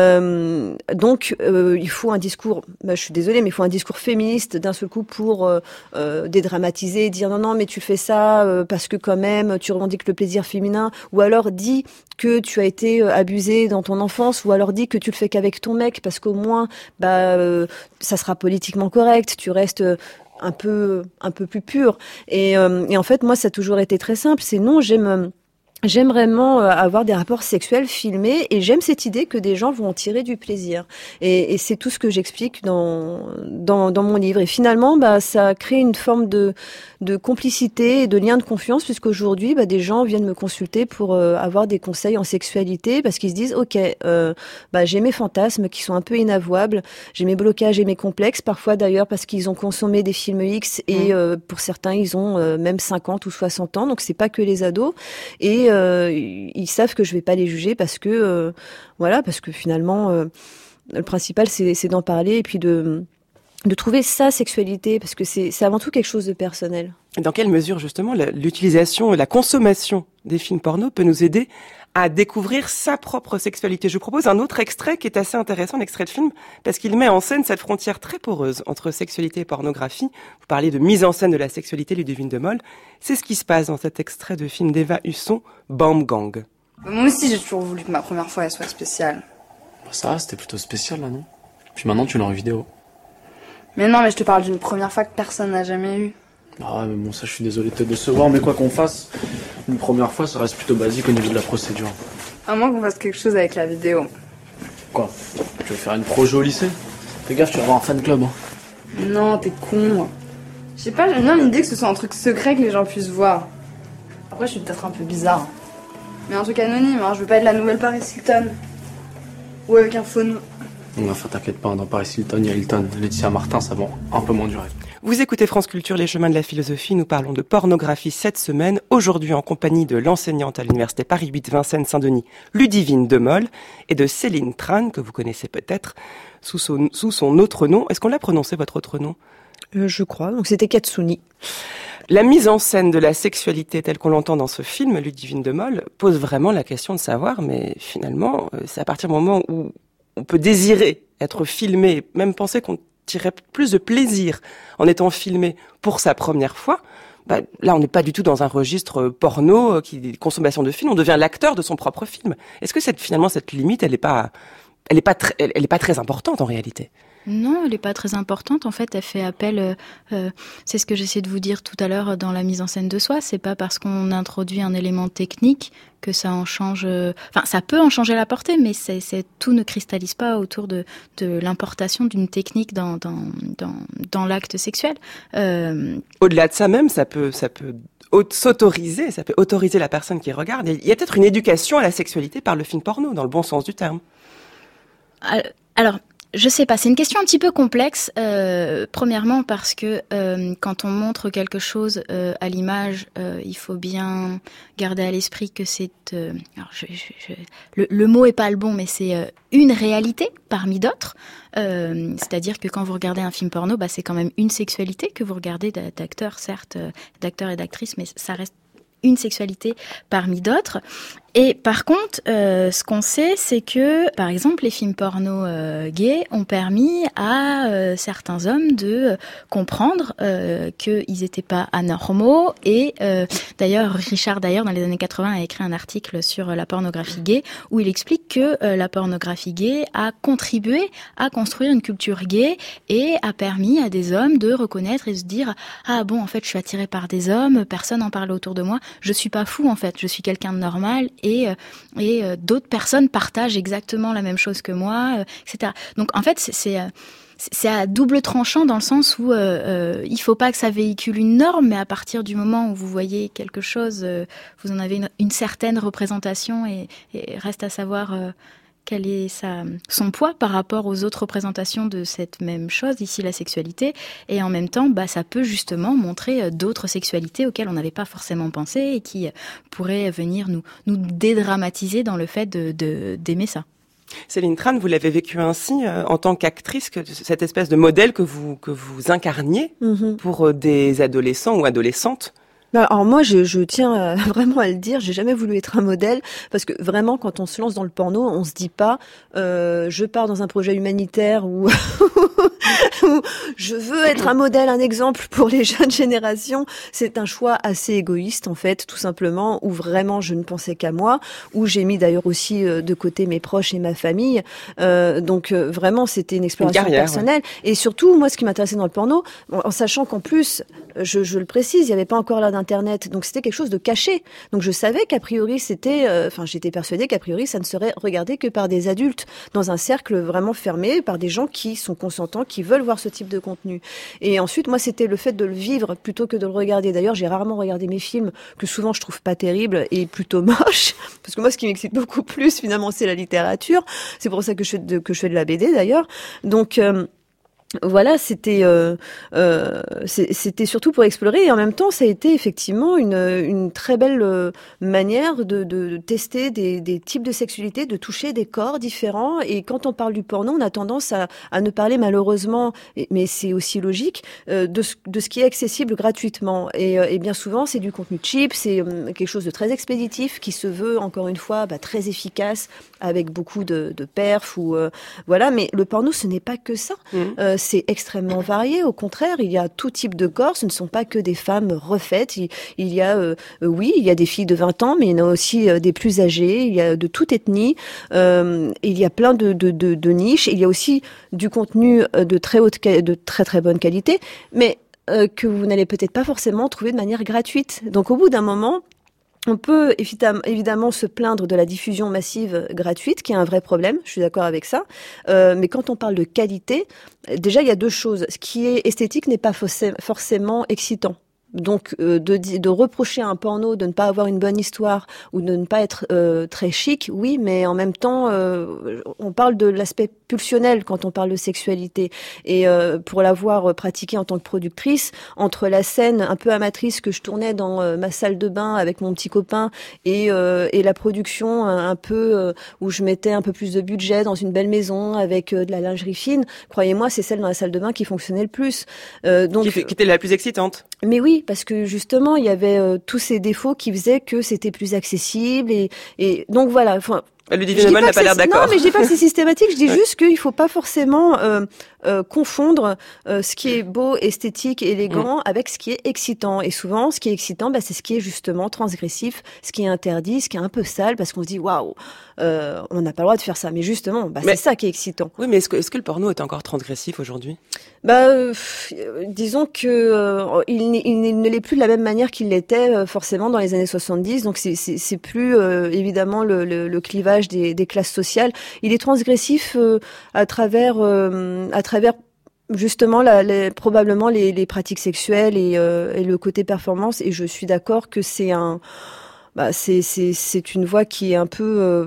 Euh, donc euh, il faut un discours, bah, je suis désolée mais il faut un discours féministe d'un seul coup pour euh, euh, dédramatiser, dire non non mais tu fais ça euh, parce que quand même tu revendiques le plaisir féminin, ou alors dis que tu as été abusé dans ton enfance, ou alors dis que tu le fais qu'avec ton mec, parce qu'au moins, bah, euh, ça sera politiquement correct, tu restes un peu, un peu plus pur. Et, euh, et en fait, moi, ça a toujours été très simple. C'est non, j'aime... J'aime vraiment avoir des rapports sexuels filmés et j'aime cette idée que des gens vont en tirer du plaisir. Et, et c'est tout ce que j'explique dans, dans, dans mon livre. Et finalement, bah, ça crée une forme de, de complicité et de lien de confiance, puisqu'aujourd'hui, bah, des gens viennent me consulter pour euh, avoir des conseils en sexualité, parce qu'ils se disent, ok, euh, bah, j'ai mes fantasmes qui sont un peu inavouables, j'ai mes blocages et mes complexes, parfois d'ailleurs parce qu'ils ont consommé des films X et euh, pour certains, ils ont euh, même cinquante ou soixante ans, donc c'est pas que les ados. Et Euh, ils savent que je vais pas les juger parce que euh, voilà, parce que finalement euh, le principal c'est, c'est d'en parler et puis de de trouver sa sexualité, parce que c'est, c'est avant tout quelque chose de personnel. Dans quelle mesure justement la, l'utilisation et la consommation des films porno peut nous aider à découvrir sa propre sexualité? Je vous propose un autre extrait qui est assez intéressant, un extrait de film, parce qu'il met en scène cette frontière très poreuse entre sexualité et pornographie. Vous parliez de mise en scène de la sexualité, Ludivine de Mol. C'est ce qui se passe dans cet extrait de film d'Eva Husson, Bam Gang. Moi aussi, j'ai toujours voulu que ma première fois elle soit spéciale. Bah ça va, c'était plutôt spécial là, non? Puis maintenant, tu l'as en vidéo. Mais non, mais je te parle d'une première fois que personne n'a jamais eu. Ah ouais, mais bon, ça, je suis désolé de te décevoir, mais quoi qu'on fasse, une première fois, ça reste plutôt basique au niveau de la procédure. À moins qu'on fasse quelque chose avec la vidéo. Quoi? Tu veux faire une projet au lycée? Fais gaffe, tu vas avoir un fan club. Hein. Non, t'es con. Je sais pas, j'aime bien l'idée que ce soit un truc secret que les gens puissent voir. Après, je suis peut-être un peu bizarre. Mais un truc anonyme, hein, je veux pas être la nouvelle Paris Hilton. Ou avec un faux nom. Enfin, t'inquiète pas, dans Paris Hilton, il y a Hilton. Laetitia Martin, ça va un peu moins durer. Vous écoutez France Culture, les chemins de la philosophie. Nous parlons de pornographie cette semaine. Aujourd'hui, en compagnie de l'enseignante à l'université Paris huit Vincennes-Saint-Denis, Ludivine de Mol, et de Céline Tran, que vous connaissez peut-être, sous son, sous son autre nom. Est-ce qu'on l'a prononcé, votre autre nom? euh, Je crois. Donc c'était Katsuni. La mise en scène de la sexualité telle qu'on l'entend dans ce film, Ludivine de Mol, pose vraiment la question de savoir, mais finalement, c'est à partir du moment où on peut désirer être filmé, même penser qu'on tirait plus de plaisir en étant filmé pour sa première fois, bah, là on n'est pas du tout dans un registre porno, qui consommation de film, on devient l'acteur de son propre film. Est-ce que cette, finalement cette limite, elle n'est pas, elle est pas, tr- elle, elle est pas très importante en réalité? Non, elle n'est pas très importante. En fait, elle fait appel, euh, euh, c'est ce que j'essaie de vous dire tout à l'heure dans la mise en scène de soi. C'est pas parce qu'on introduit un élément technique que ça en change. Euh, enfin, ça peut en changer la portée, mais c'est, c'est tout ne cristallise pas autour de, de l'importation d'une technique dans dans dans, dans l'acte sexuel. Euh, Au-delà de ça même, ça peut ça peut s'autoriser, ça peut autoriser la personne qui regarde. Il y a peut-être une éducation à la sexualité par le film porno, dans le bon sens du terme. Alors. Je sais pas, c'est une question un petit peu complexe. Euh, premièrement parce que euh, quand on montre quelque chose euh, à l'image, euh, il faut bien garder à l'esprit que c'est, euh, alors je, je, je, le, le mot est pas le bon, mais c'est euh, une réalité parmi d'autres. Euh, c'est-à-dire que quand vous regardez un film porno, bah c'est quand même une sexualité que vous regardez d'acteurs, certes, euh, d'acteurs et d'actrices, mais ça reste une sexualité parmi d'autres. Et par contre, euh, ce qu'on sait, c'est que, par exemple, les films porno euh, gays ont permis à euh, certains hommes de euh, comprendre euh, qu'ils n'étaient pas anormaux. Et euh, d'ailleurs, Richard, d'ailleurs, dans les années quatre-vingts, a écrit un article sur la pornographie gay où il explique que euh, la pornographie gay a contribué à construire une culture gay et a permis à des hommes de reconnaître et de se dire « Ah bon, en fait, je suis attiré par des hommes, personne n'en parle autour de moi, je suis pas fou, en fait, je suis quelqu'un de normal. » Et, et euh, d'autres personnes partagent exactement la même chose que moi, euh, et cetera. Donc en fait, c'est, c'est, c'est à double tranchant dans le sens où euh, euh, il faut pas que ça véhicule une norme, mais à partir du moment où vous voyez quelque chose, euh, vous en avez une, une certaine représentation et, et reste à savoir euh, quel est sa, son poids par rapport aux autres représentations de cette même chose, ici la sexualité, et en même temps, bah, ça peut justement montrer d'autres sexualités auxquelles on n'avait pas forcément pensé et qui pourraient venir nous, nous dédramatiser dans le fait de, de, d'aimer ça. Céline Tran, vous l'avez vécu ainsi euh, en tant qu'actrice, que cette espèce de modèle que vous, que vous incarniez mm-hmm. pour euh, des adolescents ou adolescentes? Alors moi, je, je tiens à, vraiment à le dire, j'ai jamais voulu être un modèle, parce que vraiment, quand on se lance dans le porno, on se dit pas, euh, je pars dans un projet humanitaire ou je veux être un modèle, un exemple pour les jeunes générations. C'est un choix assez égoïste, en fait, tout simplement, où vraiment je ne pensais qu'à moi, où j'ai mis d'ailleurs aussi de côté mes proches et ma famille. Euh, donc euh, vraiment, c'était une exploration une carrière, personnelle. Ouais. Et surtout, moi, ce qui m'intéressait dans le porno, en, en sachant qu'en plus, je, je le précise, il n'y avait pas encore là d'Internet, donc c'était quelque chose de caché. Donc je savais qu'a priori, c'était, enfin, euh, j'étais persuadée qu'a priori, ça ne serait regardé que par des adultes, dans un cercle vraiment fermé, par des gens qui sont consentants, qui veulent voir ce type de contenu. Et ensuite, moi, c'était le fait de le vivre plutôt que de le regarder. D'ailleurs, j'ai rarement regardé mes films, que souvent je trouve pas terribles et plutôt moches, parce que moi, ce qui m'excite beaucoup plus, finalement, c'est la littérature. C'est pour ça que je fais de, que je fais de la B D, d'ailleurs. Donc, euh, Voilà, c'était euh, euh, c'était surtout pour explorer, et en même temps, ça a été effectivement une, une très belle euh, manière de, de, de tester des, des types de sexualité, de toucher des corps différents. Et quand on parle du porno, on a tendance à, à ne parler malheureusement, mais c'est aussi logique, euh, de, ce, de ce qui est accessible gratuitement. Et, euh, et bien souvent, c'est du contenu cheap, c'est euh, quelque chose de très expéditif qui se veut encore une fois bah, très efficace, avec beaucoup de, de perf ou euh, voilà. Mais le porno, ce n'est pas que ça. Mmh. Euh, c'est extrêmement varié. Au contraire, il y a tout type de corps. Ce ne sont pas que des femmes refaites. Il, il y a, euh, oui, il y a des filles de vingt ans, mais il y en a aussi euh, des plus âgées. Il y a de toute ethnie. Euh, il y a plein de, de, de, de niches. Il y a aussi du contenu de très haute, de très très bonne qualité, mais euh, que vous n'allez peut-être pas forcément trouver de manière gratuite. Donc, au bout d'un moment, on peut évidemment se plaindre de la diffusion massive gratuite, qui est un vrai problème, je suis d'accord avec ça. Euh, mais quand on parle de qualité, déjà il y a deux choses. Ce qui est esthétique n'est pas forcément excitant. Donc euh, de, de reprocher à un porno de ne pas avoir une bonne histoire ou de ne pas être euh, très chic, oui, mais en même temps, euh, on parle de l'aspect pulsionnel quand on parle de sexualité. Et euh, pour l'avoir pratiqué en tant que productrice, entre la scène un peu amatrice que je tournais dans euh, ma salle de bain avec mon petit copain et, euh, et la production un peu euh, où je mettais un peu plus de budget dans une belle maison avec euh, de la lingerie fine, croyez-moi, c'est celle dans la salle de bain qui fonctionnait le plus. Euh, donc, qui, qui était la plus excitante. Mais oui, parce que justement, il y avait euh, tous ces défauts qui faisaient que c'était plus accessible. Et, et donc voilà. Enfin, Ludivine de Mol n'a pas l'air d'accord. Non, mais je dis pas que c'est systématique. Je dis ouais. juste qu'il faut pas forcément euh, euh, confondre euh, ce qui est beau, esthétique, élégant, mmh. avec ce qui est excitant. Et souvent, ce qui est excitant, bah, c'est ce qui est justement transgressif, ce qui est interdit, ce qui est un peu sale, parce qu'on se dit waouh, euh, on n'a pas le droit de faire ça. Mais justement, bah, mais, c'est ça qui est excitant. Oui, mais est-ce que, est-ce que le porno est encore transgressif aujourd'hui ? Bah, euh, disons que euh, il, il, il ne l'est plus de la même manière qu'il l'était euh, forcément dans les années soixante-dix. Donc c'est, c'est, c'est plus euh, évidemment le, le, le clivage des, des classes sociales. Il est transgressif euh, à travers, euh, à travers justement la, les, probablement les, les pratiques sexuelles et, euh, et le côté performance. Et je suis d'accord que c'est un, bah, c'est, c'est, c'est une voie qui est un peu euh,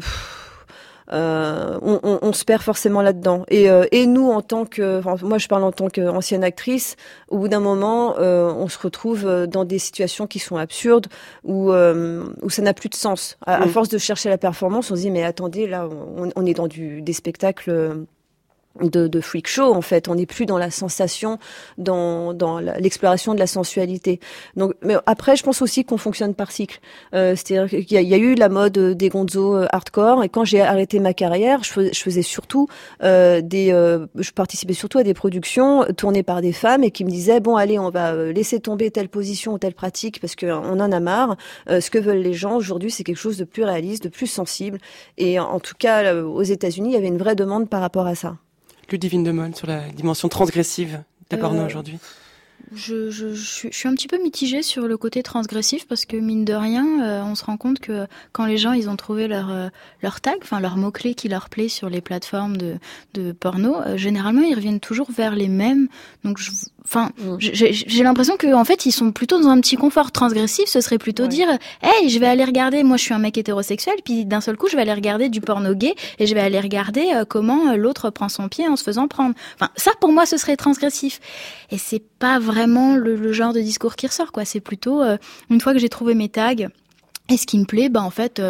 Euh, on, on, on se perd forcément là-dedans. Et, euh, et nous, en tant que, enfin, moi je parle en tant qu'ancienne actrice, au bout d'un moment, euh, on se retrouve dans des situations qui sont absurdes, où, euh, où ça n'a plus de sens. À, à force de chercher la performance, on se dit mais attendez, là, on, on est dans du, des spectacles de, de freak show, en fait. On n'est plus dans la sensation, dans, dans la, l'exploration de la sensualité. Donc, mais après, je pense aussi qu'on fonctionne par cycle. Euh, c'est-à-dire qu'il y a, il y a eu la mode des gonzos hardcore, et quand j'ai arrêté ma carrière, je faisais, je faisais surtout euh, des, euh, je participais surtout à des productions tournées par des femmes et qui me disaient bon, allez, on va laisser tomber telle position ou telle pratique parce qu'on en a marre. Euh, ce que veulent les gens aujourd'hui, c'est quelque chose de plus réaliste, de plus sensible. Et en tout cas, aux États-Unis, il y avait une vraie demande par rapport à ça. Ludivine de Mol, sur la dimension transgressive des euh, pornos aujourd'hui. Je, je, je, je suis un petit peu mitigée sur le côté transgressif parce que mine de rien, euh, on se rend compte que quand les gens ils ont trouvé leur euh, leur tag, enfin leur mot clé qui leur plaît sur les plateformes de de porno, euh, généralement ils reviennent toujours vers les mêmes. Donc, je, enfin, mmh. j'ai, j'ai l'impression que en fait ils sont plutôt dans un petit confort transgressif. Ce serait plutôt ouais. dire, hey, je vais aller regarder. Moi, je suis un mec hétérosexuel, puis d'un seul coup, je vais aller regarder du porno gay et je vais aller regarder euh, comment l'autre prend son pied en se faisant prendre. Enfin, ça pour moi, ce serait transgressif. Et c'est pas vraiment vraiment le, le genre de discours qui ressort, quoi. C'est plutôt euh, une fois que j'ai trouvé mes tags et ce qui me plaît, bah en fait euh,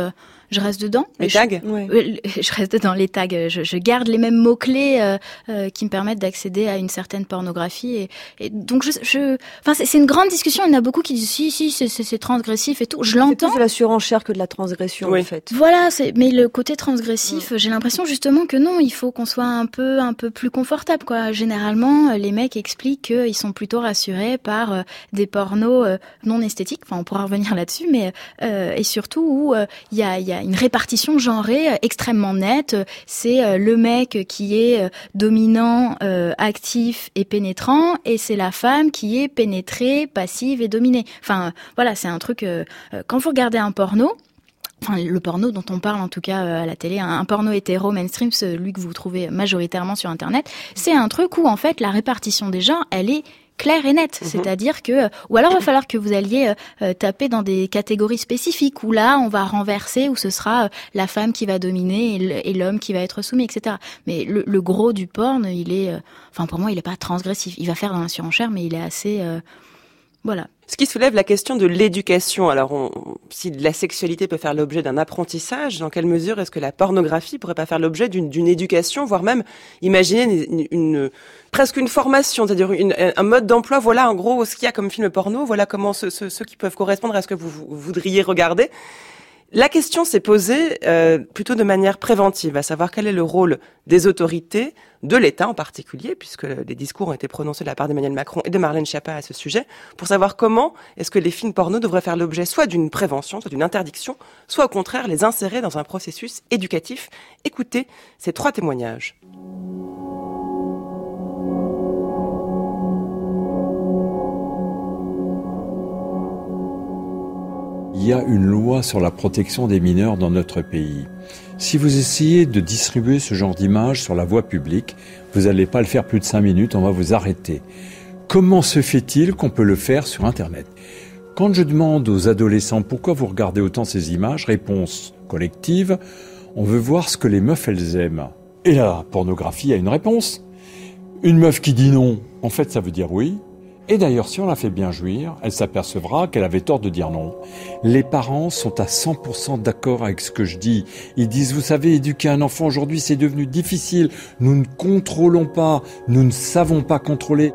je reste dedans. Les je, tags ouais. Je reste dedans, les tags. Je, je garde les mêmes mots-clés euh, euh, qui me permettent d'accéder à une certaine pornographie. Et, et donc, je, je, enfin, c'est, c'est une grande discussion. Il y en a beaucoup qui disent si, si, c'est, c'est, c'est transgressif et tout. Je l'entends. C'est plus de la surenchère que de la transgression, oui. en fait. Voilà, c'est, mais le côté transgressif, ouais. J'ai l'impression justement que non, il faut qu'on soit un peu, un peu plus confortable, quoi. Généralement, les mecs expliquent qu'ils sont plutôt rassurés par euh, des pornos euh, non esthétiques. Enfin, on pourra revenir là-dessus, mais euh, et surtout où il euh, y a, y a une répartition genrée euh, extrêmement nette. C'est euh, le mec qui est euh, dominant, euh, actif et pénétrant, et c'est la femme qui est pénétrée, passive et dominée. Enfin, euh, voilà, c'est un truc. Euh, euh, quand vous regardez un porno. Enfin, le porno dont on parle en tout cas à la télé, un porno hétéro mainstream, celui que vous trouvez majoritairement sur Internet, c'est un truc où en fait la répartition des genres, elle est claire et nette. Mmh. C'est-à-dire que, ou alors il va falloir que vous alliez euh, taper dans des catégories spécifiques où là on va renverser, où ce sera euh, la femme qui va dominer et, et l'homme qui va être soumis, et cetera. Mais le, le gros du porn, il est, euh, enfin pour moi il est pas transgressif. Il va faire dans la surenchère, mais il est assez, euh, voilà. Ce qui soulève la question de l'éducation. Alors, on, si la sexualité peut faire l'objet d'un apprentissage, dans quelle mesure est-ce que la pornographie pourrait pas faire l'objet d'une, d'une éducation, voire même imaginer une, une presque une formation, c'est-à-dire une, un mode d'emploi. Voilà, en gros, ce qu'il y a comme film porno. Voilà comment ceux, ceux, ceux qui peuvent correspondre à ce que vous, vous voudriez regarder. La question s'est posée euh, plutôt de manière préventive, à savoir quel est le rôle des autorités, de l'État en particulier, puisque des discours ont été prononcés de la part d'Emmanuel Macron et de Marlène Schiappa à ce sujet, pour savoir comment est-ce que les films porno devraient faire l'objet soit d'une prévention, soit d'une interdiction, soit au contraire les insérer dans un processus éducatif. Écoutez ces trois témoignages. Il y a une loi sur la protection des mineurs dans notre pays. Si vous essayez de distribuer ce genre d'images sur la voie publique, vous n'allez pas le faire plus de cinq minutes, on va vous arrêter. Comment se fait-il qu'on peut le faire sur Internet ? Quand je demande aux adolescents pourquoi vous regardez autant ces images, réponse collective, on veut voir ce que les meufs elles aiment. Et la pornographie a une réponse. Une meuf qui dit non, en fait ça veut dire oui. Et d'ailleurs, si on la fait bien jouir, elle s'apercevra qu'elle avait tort de dire non. Les parents sont à cent pour cent d'accord avec ce que je dis. Ils disent, vous savez, éduquer un enfant aujourd'hui, c'est devenu difficile. Nous ne contrôlons pas, nous ne savons pas contrôler.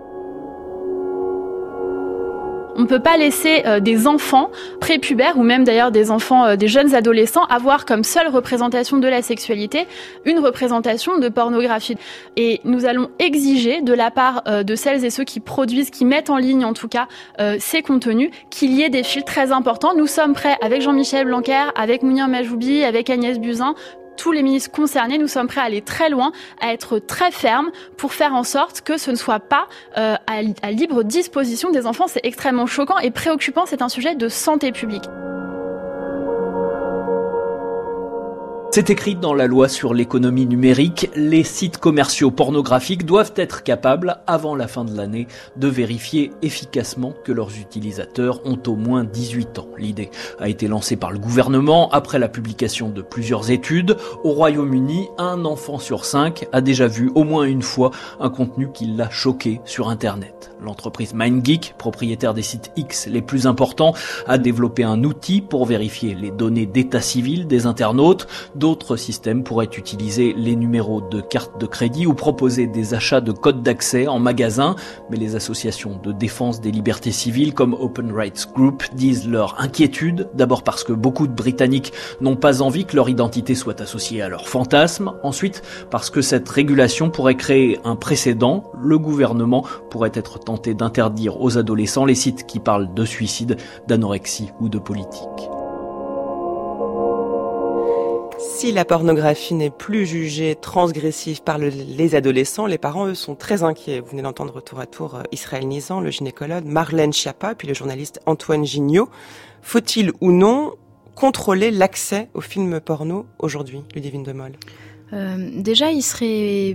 On ne peut pas laisser euh, des enfants prépubères ou même d'ailleurs des enfants, euh, des jeunes adolescents avoir comme seule représentation de la sexualité une représentation de pornographie. Et nous allons exiger de la part euh, de celles et ceux qui produisent, qui mettent en ligne en tout cas euh, ces contenus, qu'il y ait des filtres très importants. Nous sommes prêts avec Jean-Michel Blanquer, avec Mounir Majoubi, avec Agnès Buzyn, tous les ministres concernés, nous sommes prêts à aller très loin, à être très fermes pour faire en sorte que ce ne soit pas euh, à, à libre disposition des enfants. C'est extrêmement choquant et préoccupant, c'est un sujet de santé publique. C'est écrit dans la loi sur l'économie numérique, les sites commerciaux pornographiques doivent être capables, avant la fin de l'année, de vérifier efficacement que leurs utilisateurs ont au moins dix-huit ans. L'idée a été lancée par le gouvernement après la publication de plusieurs études. Au Royaume-Uni, un enfant sur cinq a déjà vu au moins une fois un contenu qui l'a choqué sur Internet. L'entreprise MindGeek, propriétaire des sites X les plus importants, a développé un outil pour vérifier les données d'état civil des internautes. D'autres systèmes pourraient utiliser les numéros de carte de crédit ou proposer des achats de codes d'accès en magasin. Mais les associations de défense des libertés civiles comme Open Rights Group disent leur inquiétude. D'abord parce que beaucoup de Britanniques n'ont pas envie que leur identité soit associée à leur fantasme. Ensuite, parce que cette régulation pourrait créer un précédent. Le gouvernement pourrait être tenté d'interdire aux adolescents les sites qui parlent de suicide, d'anorexie ou de politique. Si la pornographie n'est plus jugée transgressive par le, les adolescents, les parents, eux, sont très inquiets. Vous venez d'entendre tour à tour Israël Nizan, le gynécologue, Marlène Schiappa, puis le journaliste Antoine Gignot. Faut-il ou non contrôler l'accès aux films porno aujourd'hui, Ludivine de Mol ? euh, Déjà, il serait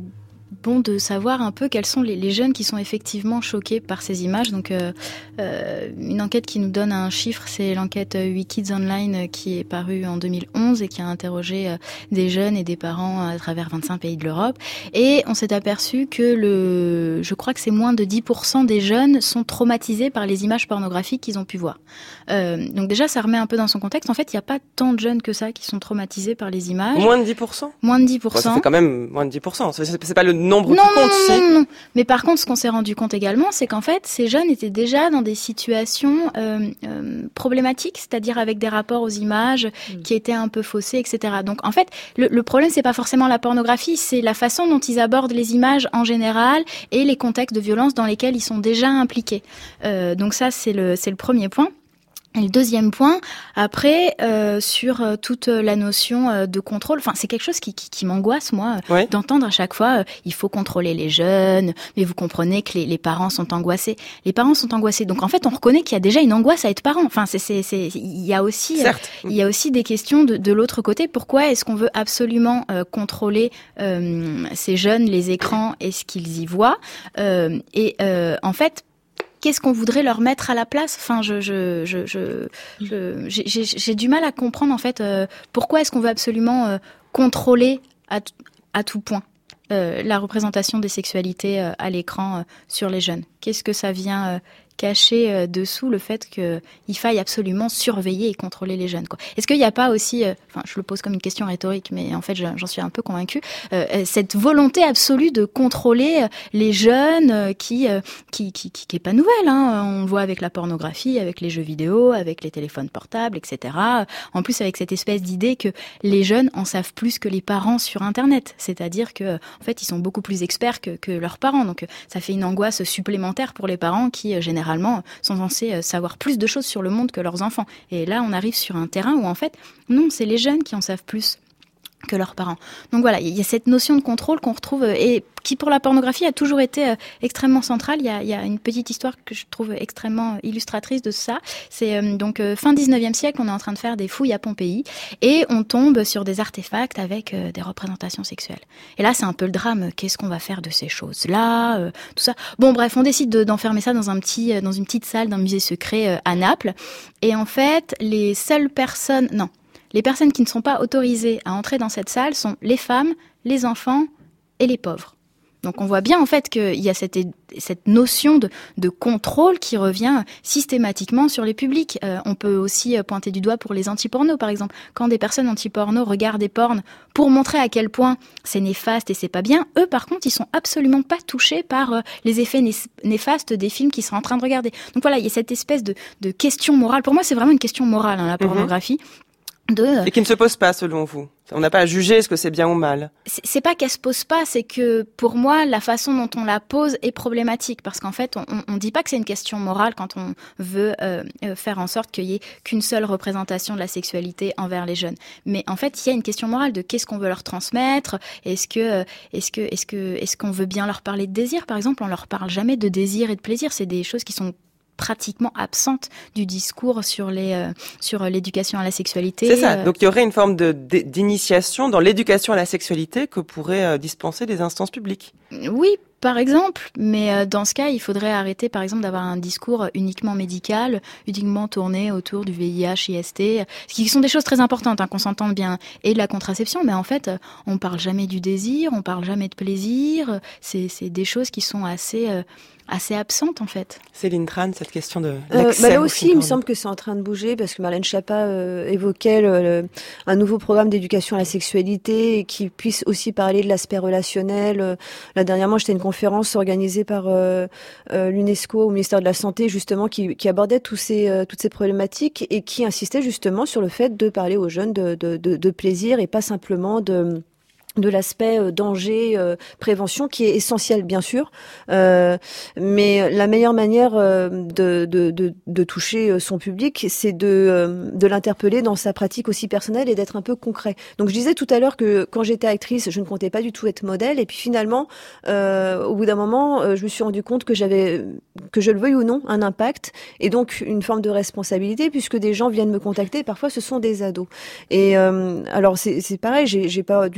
bon de savoir un peu quels sont les, les jeunes qui sont effectivement choqués par ces images. Donc, euh, euh, une enquête qui nous donne un chiffre, c'est l'enquête We Kids Online qui est parue en deux mille onze et qui a interrogé euh, des jeunes et des parents à travers vingt-cinq pays de l'Europe. Et on s'est aperçu que le, je crois que c'est moins de dix pour cent des jeunes sont traumatisés par les images pornographiques qu'ils ont pu voir. Euh, donc déjà, ça remet un peu dans son contexte. En fait, il n'y a pas tant de jeunes que ça qui sont traumatisés par les images. Moins de dix pour cent Moins de dix pour cent. Ouais, ça fait quand même moins de dix pour cent. C'est, c'est pas le nombre non, qui compte, non, si. non, non, non. Mais par contre, ce qu'on s'est rendu compte également, c'est qu'en fait, ces jeunes étaient déjà dans des situations euh, euh, problématiques, c'est-à-dire avec des rapports aux images mmh. qui étaient un peu faussés, et cetera. Donc, en fait, le, le problème, c'est pas forcément la pornographie, c'est la façon dont ils abordent les images en général et les contextes de violence dans lesquels ils sont déjà impliqués. Euh, donc ça, c'est le, c'est le premier point. Et le deuxième point, après, euh, sur euh, toute la notion euh, de contrôle, enfin, c'est quelque chose qui, qui, qui m'angoisse, moi, ouais. d'entendre à chaque fois, euh, il faut contrôler les jeunes, mais vous comprenez que les, les parents sont angoissés. Les parents sont angoissés. Donc, en fait, on reconnaît qu'il y a déjà une angoisse à être parent. Enfin, c'est, c'est, c'est, il y a aussi, Certes. Euh, il y a aussi des questions de, de l'autre côté. Pourquoi est-ce qu'on veut absolument euh, contrôler euh, ces jeunes, les écrans et ce qu'ils y voient euh, Et euh, en fait, qu'est-ce qu'on voudrait leur mettre à la place ? Enfin, je, je, je, je, je j'ai, j'ai, j'ai du mal à comprendre en fait euh, pourquoi est-ce qu'on veut absolument euh, contrôler à, t- à tout point euh, la représentation des sexualités euh, à l'écran euh, sur les jeunes. Qu'est-ce que ça vient euh, cacher euh, dessous le fait qu'il faille absolument surveiller et contrôler les jeunes, quoi. Est-ce qu'il n'y a pas aussi, euh, enfin je le pose comme une question rhétorique, mais en fait j'en suis un peu convaincue, euh, cette volonté absolue de contrôler euh, les jeunes euh, qui, euh, qui, qui, qui, qui est pas nouvelle, hein. On le voit avec la pornographie, avec les jeux vidéo, avec les téléphones portables, et cetera. En plus avec cette espèce d'idée que les jeunes en savent plus que les parents sur Internet, c'est-à-dire que en fait ils sont beaucoup plus experts que, que leurs parents, donc ça fait une angoisse supplémentaire pour les parents qui euh, généralement sont censés savoir plus de choses sur le monde que leurs enfants. Et là, on arrive sur un terrain où, en fait, non, c'est les jeunes qui en savent plus que leurs parents. Donc voilà, il y a cette notion de contrôle qu'on retrouve et qui, pour la pornographie, a toujours été extrêmement centrale. Il y a, il y a une petite histoire que je trouve extrêmement illustratrice de ça. C'est euh, donc euh, fin dix-neuvième siècle, on est en train de faire des fouilles à Pompéi et on tombe sur des artefacts avec euh, des représentations sexuelles. Et là, c'est un peu le drame. Qu'est-ce qu'on va faire de ces choses-là, euh, tout ça. Bon, bref, on décide de, d'enfermer ça dans un petit, euh, dans une petite salle d'un musée secret euh, à Naples. Et en fait, les seules personnes, non. Les personnes qui ne sont pas autorisées à entrer dans cette salle sont les femmes, les enfants et les pauvres. Donc on voit bien en fait qu'il y a cette, cette notion de, de contrôle qui revient systématiquement sur les publics. Euh, on peut aussi pointer du doigt pour les anti-pornos par exemple. Quand des personnes anti-pornos regardent des porns pour montrer à quel point c'est néfaste et c'est pas bien, eux par contre ils sont absolument pas touchés par euh, les effets né- néfastes des films qu'ils sont en train de regarder. Donc voilà, il y a cette espèce de, de question morale. Pour moi c'est vraiment une question morale, hein, la pornographie. Mmh. De... Et qui ne se pose pas, selon vous. On n'a pas à juger est-ce que c'est bien ou mal. C'est, c'est pas qu'elle se pose pas, c'est que pour moi, la façon dont on la pose est problématique. Parce qu'en fait, on, on dit pas que c'est une question morale quand on veut euh, faire en sorte qu'il y ait qu'une seule représentation de la sexualité envers les jeunes. Mais en fait, il y a une question morale de qu'est-ce qu'on veut leur transmettre. Est-ce que, est-ce que, est-ce que, est-ce qu'on veut bien leur parler de désir, par exemple? On leur parle jamais de désir et de plaisir. C'est des choses qui sont pratiquement absente du discours sur les euh, sur l'éducation à la sexualité. C'est ça. Donc il y aurait une forme de d'initiation dans l'éducation à la sexualité que pourraient euh, dispenser des instances publiques. Oui, par exemple, mais euh, dans ce cas, il faudrait arrêter, par exemple, d'avoir un discours uniquement médical, uniquement tourné autour du V I H, I S T, qui sont des choses très importantes, hein, qu'on s'entende bien, et de la contraception, mais en fait, on parle jamais du désir, on parle jamais de plaisir, c'est c'est des choses qui sont assez euh, assez absente en fait. Céline Tran, cette question de euh, l'accès. Bah là aussi, il me semble que c'est en train de bouger parce que Marlène Schiappa euh, évoquait le, le, un nouveau programme d'éducation à la sexualité qui puisse aussi parler de l'aspect relationnel. Euh, là dernièrement, j'étais à une conférence organisée par euh, euh, l'UNESCO au ministère de la Santé justement qui, qui abordait tous ces, euh, toutes ces problématiques et qui insistait justement sur le fait de parler aux jeunes de, de, de, de plaisir et pas simplement de de l'aspect euh, danger, euh, prévention qui est essentiel bien sûr, euh, mais la meilleure manière euh, de, de, de, de toucher son public, c'est de, euh, de l'interpeller dans sa pratique aussi personnelle et d'être un peu concret. Donc je disais tout à l'heure que quand j'étais actrice, je ne comptais pas du tout être modèle et puis finalement, euh, au bout d'un moment, euh, je me suis rendu compte que j'avais, que je le veuille ou non, un impact et donc une forme de responsabilité puisque des gens viennent me contacter, parfois ce sont des ados. Et euh, alors c'est, c'est pareil, j'ai, j'ai pas du tout envie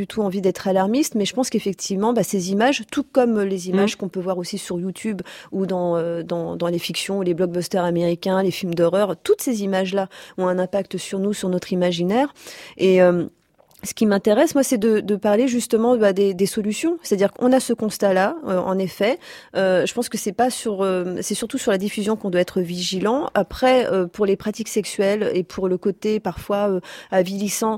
d'être alarmiste, mais je pense qu'effectivement, bah, ces images, tout comme les images mmh. qu'on peut voir aussi sur YouTube ou dans, euh, dans, dans les fictions ou les blockbusters américains, les films d'horreur, toutes ces images-là ont un impact sur nous, sur notre imaginaire. Et euh, ce qui m'intéresse, moi, c'est de, de parler justement bah, des, des solutions. C'est-à-dire qu'on a ce constat-là, euh, en effet. Euh, je pense que c'est pas sur, euh, c'est surtout sur la diffusion qu'on doit être vigilant. Après, euh, pour les pratiques sexuelles et pour le côté parfois euh, avilissant.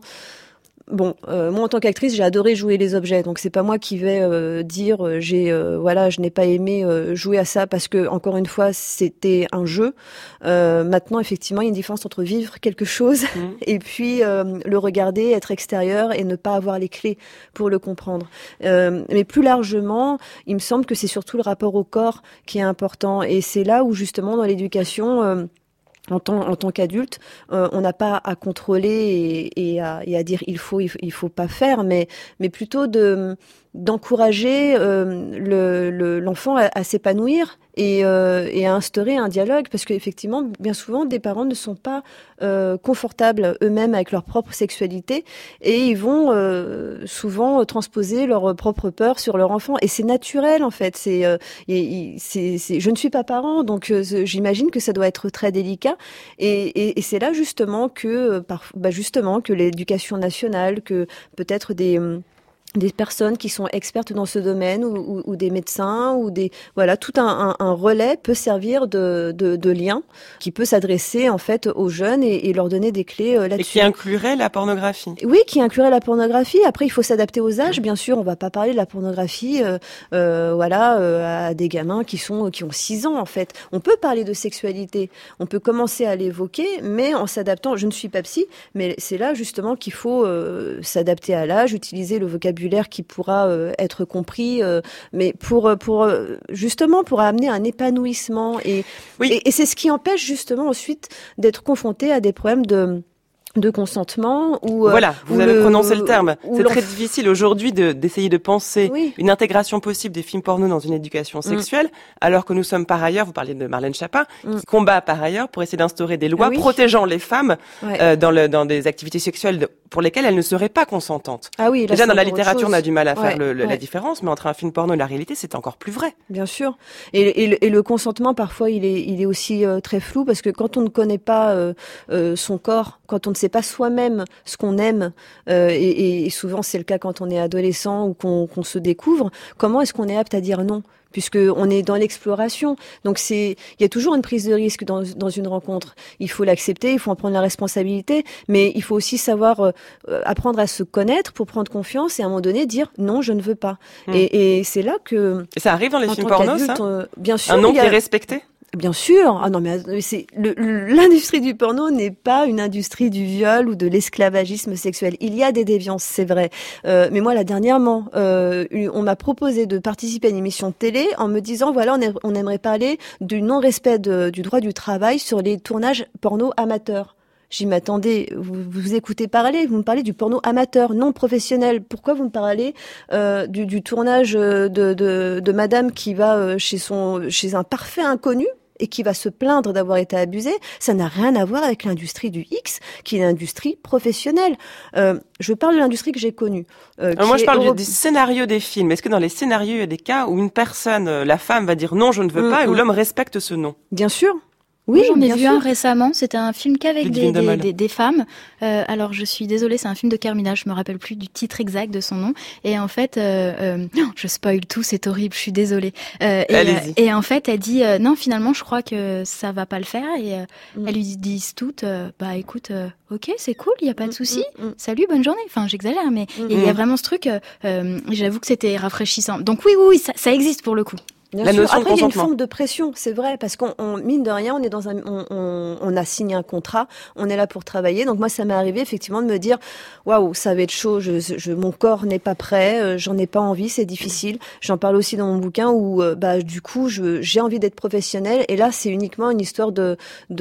Bon, euh, moi en tant qu'actrice, j'ai adoré jouer les objets, donc c'est pas moi qui vais euh, dire euh, j'ai euh, voilà, je n'ai pas aimé euh, jouer à ça parce que encore une fois c'était un jeu. Euh, maintenant, effectivement, il y a une différence entre vivre quelque chose mmh. et puis euh, le regarder, être extérieur et ne pas avoir les clés pour le comprendre. Euh, mais plus largement, il me semble que c'est surtout le rapport au corps qui est important et c'est là où justement dans l'éducation. Euh, En tant, en tant qu'adulte, euh, on n'a pas à contrôler et, et, à, et à dire il faut, il faut, il faut pas faire, mais, mais plutôt de, d'encourager euh, le, le, l'enfant à, à s'épanouir et, euh, et à instaurer un dialogue, parce qu'effectivement, bien souvent, des parents ne sont pas euh, confortables eux-mêmes avec leur propre sexualité et ils vont euh, souvent transposer leur propre peur sur leur enfant. Et c'est naturel, en fait. C'est, euh, et, c'est, c'est, je ne suis pas parent, donc euh, j'imagine que ça doit être très délicat. Et, et, et c'est là justement que, par, bah justement, que l'éducation nationale, que peut-être des des personnes qui sont expertes dans ce domaine ou, ou, ou des médecins ou des voilà tout un, un, un relais peut servir de, de, de lien qui peut s'adresser en fait aux jeunes et, et leur donner des clés euh, là-dessus. Et qui inclurait la pornographie. Oui, qui inclurait la pornographie. Après, il faut s'adapter aux âges, bien sûr. On va pas parler de la pornographie, euh, euh, voilà, euh, à des gamins qui sont qui ont six ans en fait. On peut parler de sexualité, on peut commencer à l'évoquer, mais en s'adaptant. Je ne suis pas psy, mais c'est là justement qu'il faut euh, s'adapter à l'âge, utiliser le vocabulaire qui pourra euh, être compris, euh, mais pour pour euh, justement pour amener un épanouissement et, oui. et et c'est ce qui empêche justement ensuite d'être confronté à des problèmes de de consentement ou voilà, vous ou avez le, prononcé le terme. C'est l'enf... très difficile aujourd'hui de, d'essayer de penser oui. une intégration possible des films porno dans une éducation sexuelle, mmh. alors que nous sommes par ailleurs, vous parliez de Marlène Schiappa, mmh. qui combat par ailleurs pour essayer d'instaurer des lois ah oui. protégeant les femmes ouais. euh, dans, le, dans des activités sexuelles de, pour lesquelles elles ne seraient pas consentantes. Ah oui, là, déjà dans la littérature, on a du mal à ouais. faire le, le, ouais. la différence, mais entre un film porno et la réalité, c'est encore plus vrai. Bien sûr. Et, et, le, et le consentement, parfois, il est, il est aussi euh, très flou parce que quand on ne connaît pas euh, euh, son corps, quand on ne sait pas soi-même ce qu'on aime, euh, et, et souvent c'est le cas quand on est adolescent ou qu'on, qu'on se découvre, comment est-ce qu'on est apte à dire non ? Puisque on est dans l'exploration. Donc c'est, il y a toujours une prise de risque dans, dans une rencontre. Il faut l'accepter, il faut en prendre la responsabilité, mais il faut aussi savoir euh, apprendre à se connaître pour prendre confiance et à un moment donné dire non, je ne veux pas. Mmh. Et, et c'est là que... Et ça arrive dans les films porno, ça euh, bien sûr. Un non il y a... qui est respecté ? Bien sûr. Ah non, mais c'est le, l'industrie du porno n'est pas une industrie du viol ou de l'esclavagisme sexuel. Il y a des déviances, c'est vrai. Euh, mais moi, là, dernièrement, euh, on m'a proposé de participer à une émission de télé en me disant, voilà, on, est, on aimerait parler du non-respect de, du droit du travail sur les tournages porno amateurs. J'y m'attendais, vous, vous écoutez parler, vous me parlez du porno amateur, non professionnel. Pourquoi vous me parlez euh, du, du tournage de, de, de madame qui va chez, son, chez un parfait inconnu et qui va se plaindre d'avoir été abusée? Ça n'a rien à voir avec l'industrie du X, qui est l'industrie professionnelle. Euh, je parle de l'industrie que j'ai connue. Euh, moi, je parle Europe... du, du scénario des films. Est-ce que dans les scénarios, il y a des cas où une personne, la femme, va dire non, je ne veux mmh, pas, et où mmh. l'homme respecte ce non? Bien sûr. Oui, j'en ai vu sûr. un récemment. C'était un film qu'avec des, des, des, des femmes. Euh, alors, je suis désolée, c'est un film de Carmina. Je me rappelle plus du titre exact de son nom. Et en fait, euh, euh, je spoil tout, c'est horrible. Je suis désolée. Euh, et, euh, et en fait, elle dit euh, non. Finalement, je crois que ça va pas le faire. Et euh, mm. elles lui disent toutes, euh, bah écoute, euh, ok, c'est cool, il y a pas de souci. Mm, mm. Salut, bonne journée. Enfin, j'exagère, mais il mm. y a vraiment ce truc. Euh, j'avoue que c'était rafraîchissant. Donc oui, oui, oui, ça, ça existe pour le coup. Bien la sûr. Notion Après, de il y a une forme de pression, c'est vrai, parce qu'on, on, mine de rien, on est dans un, on, on, on a signé un contrat, on est là pour travailler. Donc moi, ça m'est arrivé effectivement de me dire, waouh, ça va être chaud, je, je, mon corps n'est pas prêt, euh, j'en ai pas envie, c'est difficile. J'en parle aussi dans mon bouquin où, euh, bah, du coup, je, j'ai envie d'être professionnelle. Et là, c'est uniquement une histoire de,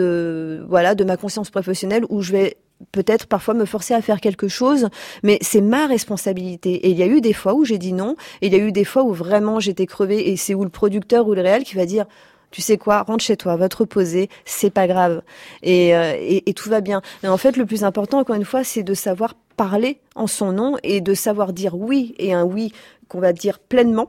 de, voilà, de ma conscience professionnelle où je vais peut-être parfois me forcer à faire quelque chose, mais c'est ma responsabilité. Et il y a eu des fois où j'ai dit non, et il y a eu des fois où vraiment j'étais crevée, et c'est où le producteur ou le réel qui va dire, tu sais quoi, rentre chez toi, va te reposer, c'est pas grave, et, euh, et, et tout va bien. Mais en fait, le plus important, encore une fois, c'est de savoir parler en son nom et de savoir dire oui, et un oui qu'on va dire pleinement.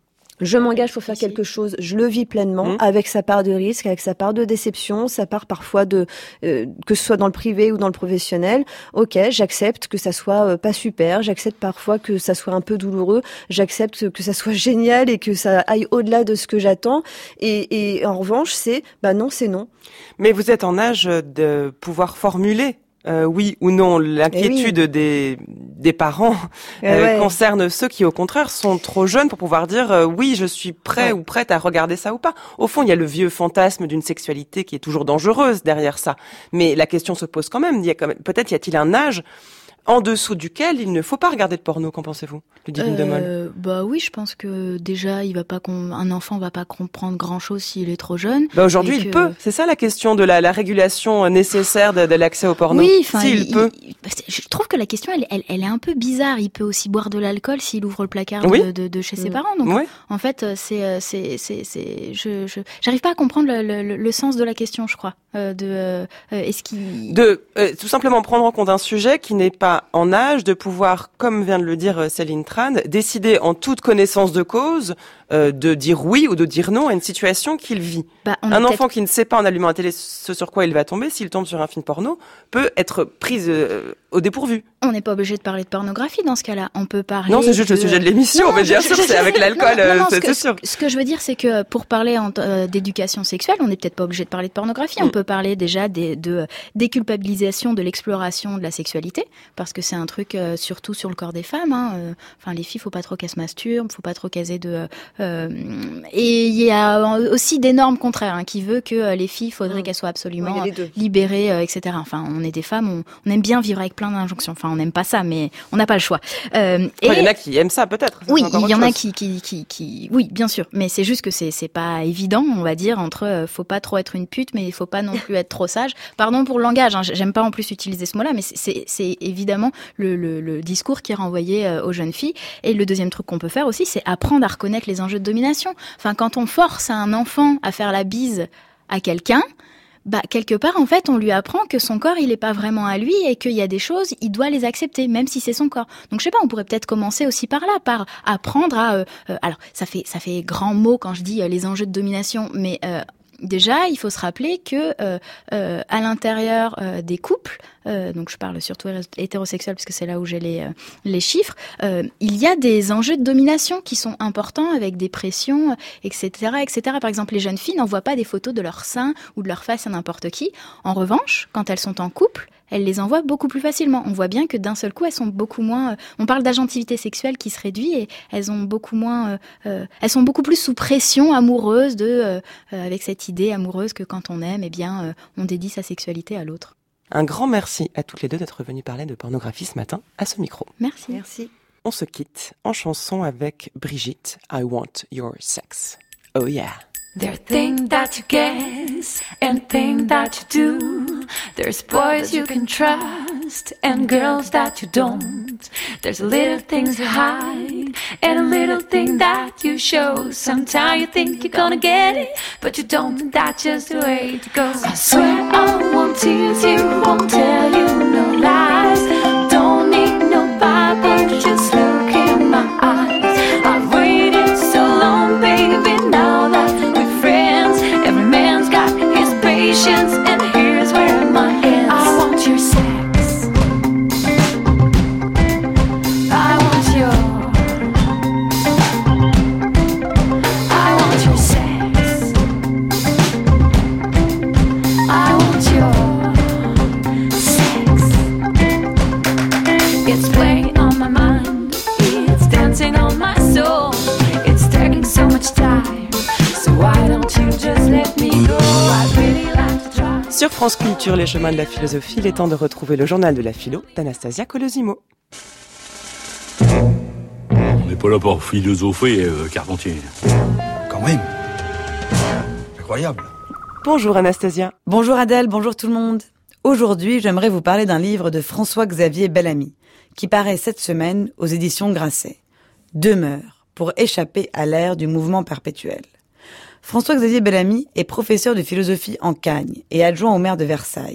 Je m'engage pour faire quelque chose, je le vis pleinement, mmh. avec sa part de risque, avec sa part de déception, sa part parfois de euh, que ce soit dans le privé ou dans le professionnel. Ok, j'accepte que ça soit euh, pas super, j'accepte parfois que ça soit un peu douloureux, j'accepte que ça soit génial et que ça aille au-delà de ce que j'attends. Et, et en revanche, c'est bah non, c'est non. Mais vous êtes en âge de pouvoir formuler. Euh, oui ou non, l'inquiétude oui. des des parents euh, ouais. concerne ceux qui, au contraire, sont trop jeunes pour pouvoir dire euh, oui, je suis prêt ouais. ou prête à regarder ça ou pas. Au fond, il y a le vieux fantasme d'une sexualité qui est toujours dangereuse derrière ça. Mais la question se pose quand même. Il y a quand même peut-être y a-t-il un âge en dessous duquel il ne faut pas regarder de porno, qu'en pensez-vous, Ludivine de Mol? euh, Bah oui, je pense que déjà, il va pas com- un enfant va pas comprendre grand-chose s'il est trop jeune. Bah aujourd'hui, il que... peut. C'est ça la question de la, la régulation nécessaire de, de l'accès au porno. Oui, enfin, si, il, il peut. Il, je trouve que la question, elle, elle, elle est un peu bizarre. Il peut aussi boire de l'alcool s'il ouvre le placard oui. de, de, de chez ses mmh. parents. Donc, oui. en fait, c'est, c'est, c'est, c'est, je, je, j'arrive pas à comprendre le, le, le sens de la question, je crois. Euh, de, euh, est-ce qu'il... De euh, tout simplement prendre en compte un sujet qui n'est pas en âge de pouvoir, comme vient de le dire Céline Tran, décider en toute connaissance de cause euh, de dire oui ou de dire non à une situation qu'il vit. Bah, un enfant qui ne sait pas en allumant la télé ce sur quoi il va tomber, s'il tombe sur un film porno, peut être pris euh, au dépourvu. On n'est pas obligé de parler de pornographie dans ce cas-là. On peut parler. Non, c'est juste de... le sujet de l'émission. Non, mais bien sûr, c'est avec l'alcool, non, non, non, c'est, ce que, c'est sûr. Ce que je veux dire, c'est que pour parler en, euh, d'éducation sexuelle, on n'est peut-être pas obligé de parler de pornographie. Mm. On peut parler déjà des, de déculpabilisation de l'exploration de la sexualité, parce que c'est un truc euh, surtout sur le corps des femmes. Hein. Euh, enfin, les filles, faut pas trop qu'elles se masturbent, faut pas trop qu'elles aient de. Euh, et il y a aussi des normes contraires hein, qui veut que euh, les filles, faudrait mm. qu'elles soient absolument oui, libérées, euh, et cetera. Enfin, on est des femmes, on, on aime bien vivre avec plein d'injonctions. Enfin, on n'aime pas ça, mais on n'a pas le choix. Euh, et il y en a qui aiment ça, peut-être. Oui, il y en chose. a qui, qui, qui, qui, oui, bien sûr. Mais c'est juste que c'est, c'est pas évident, on va dire, entre, euh, faut pas trop être une pute, mais il faut pas non plus être trop sage. Pardon pour le langage, hein, j'aime pas en plus utiliser ce mot-là, mais c'est, c'est, c'est évidemment le, le, le discours qui est renvoyé euh, aux jeunes filles. Et le deuxième truc qu'on peut faire aussi, c'est apprendre à reconnaître les enjeux de domination. Enfin, quand on force un enfant à faire la bise à quelqu'un, bah, quelque part, en fait, on lui apprend que son corps, il est pas vraiment à lui et qu'il y a des choses, il doit les accepter, même si c'est son corps. Donc, je sais pas, on pourrait peut-être commencer aussi par là, par apprendre à, euh, euh, alors, ça fait, ça fait grand mot quand je dis euh, les enjeux de domination, mais, euh, déjà, il faut se rappeler que euh, euh, à l'intérieur euh, des couples, euh, donc je parle surtout hétérosexuels parce que c'est là où j'ai les euh, les chiffres, euh, il y a des enjeux de domination qui sont importants avec des pressions, et cetera, et cetera. Par exemple, les jeunes filles n'envoient pas des photos de leur sein ou de leur face à n'importe qui. En revanche, quand elles sont en couple, elles les envoient beaucoup plus facilement. On voit bien que d'un seul coup, elles sont beaucoup moins... Euh, on parle d'agentivité sexuelle qui se réduit et elles ont beaucoup moins... Euh, euh, elles sont beaucoup plus sous pression amoureuse de, euh, euh, avec cette idée amoureuse que quand on aime, eh bien, euh, on dédie sa sexualité à l'autre. Un grand merci à toutes les deux d'être venues parler de pornographie ce matin à ce micro. Merci. Merci. On se quitte en chanson avec Brigitte, I Want Your Sex. Oh yeah. There are things that you guess and things that you do. There's boys you can trust and girls that you don't. There's little things you hide and a little thing that you show. Sometimes you think you're gonna get it, but you don't. That's just the way it goes. I swear I won't tease you, won't tell you no lies. Don't need no Bible, just look in my eyes. I've waited so long, baby, now that patience, and here's where my ends. I want your sex. I want your. I want your sex. I want your sex. It's playing on my mind. It's dancing on my soul. It's taking so much time. So why don't you just let me go? I really Sur France Culture, les chemins de la philosophie, il est temps de retrouver le journal de la philo d'Anastasia Colosimo. On n'est pas là pour philosopher, euh, Carpentier. Quand même. Incroyable. Bonjour Anastasia. Bonjour Adèle, bonjour tout le monde. Aujourd'hui, j'aimerais vous parler d'un livre de François-Xavier Bellamy, qui paraît cette semaine aux éditions Grasset. Demeure, pour échapper à l'ère du mouvement perpétuel. François-Xavier Bellamy est professeur de philosophie en Cagne et adjoint au maire de Versailles.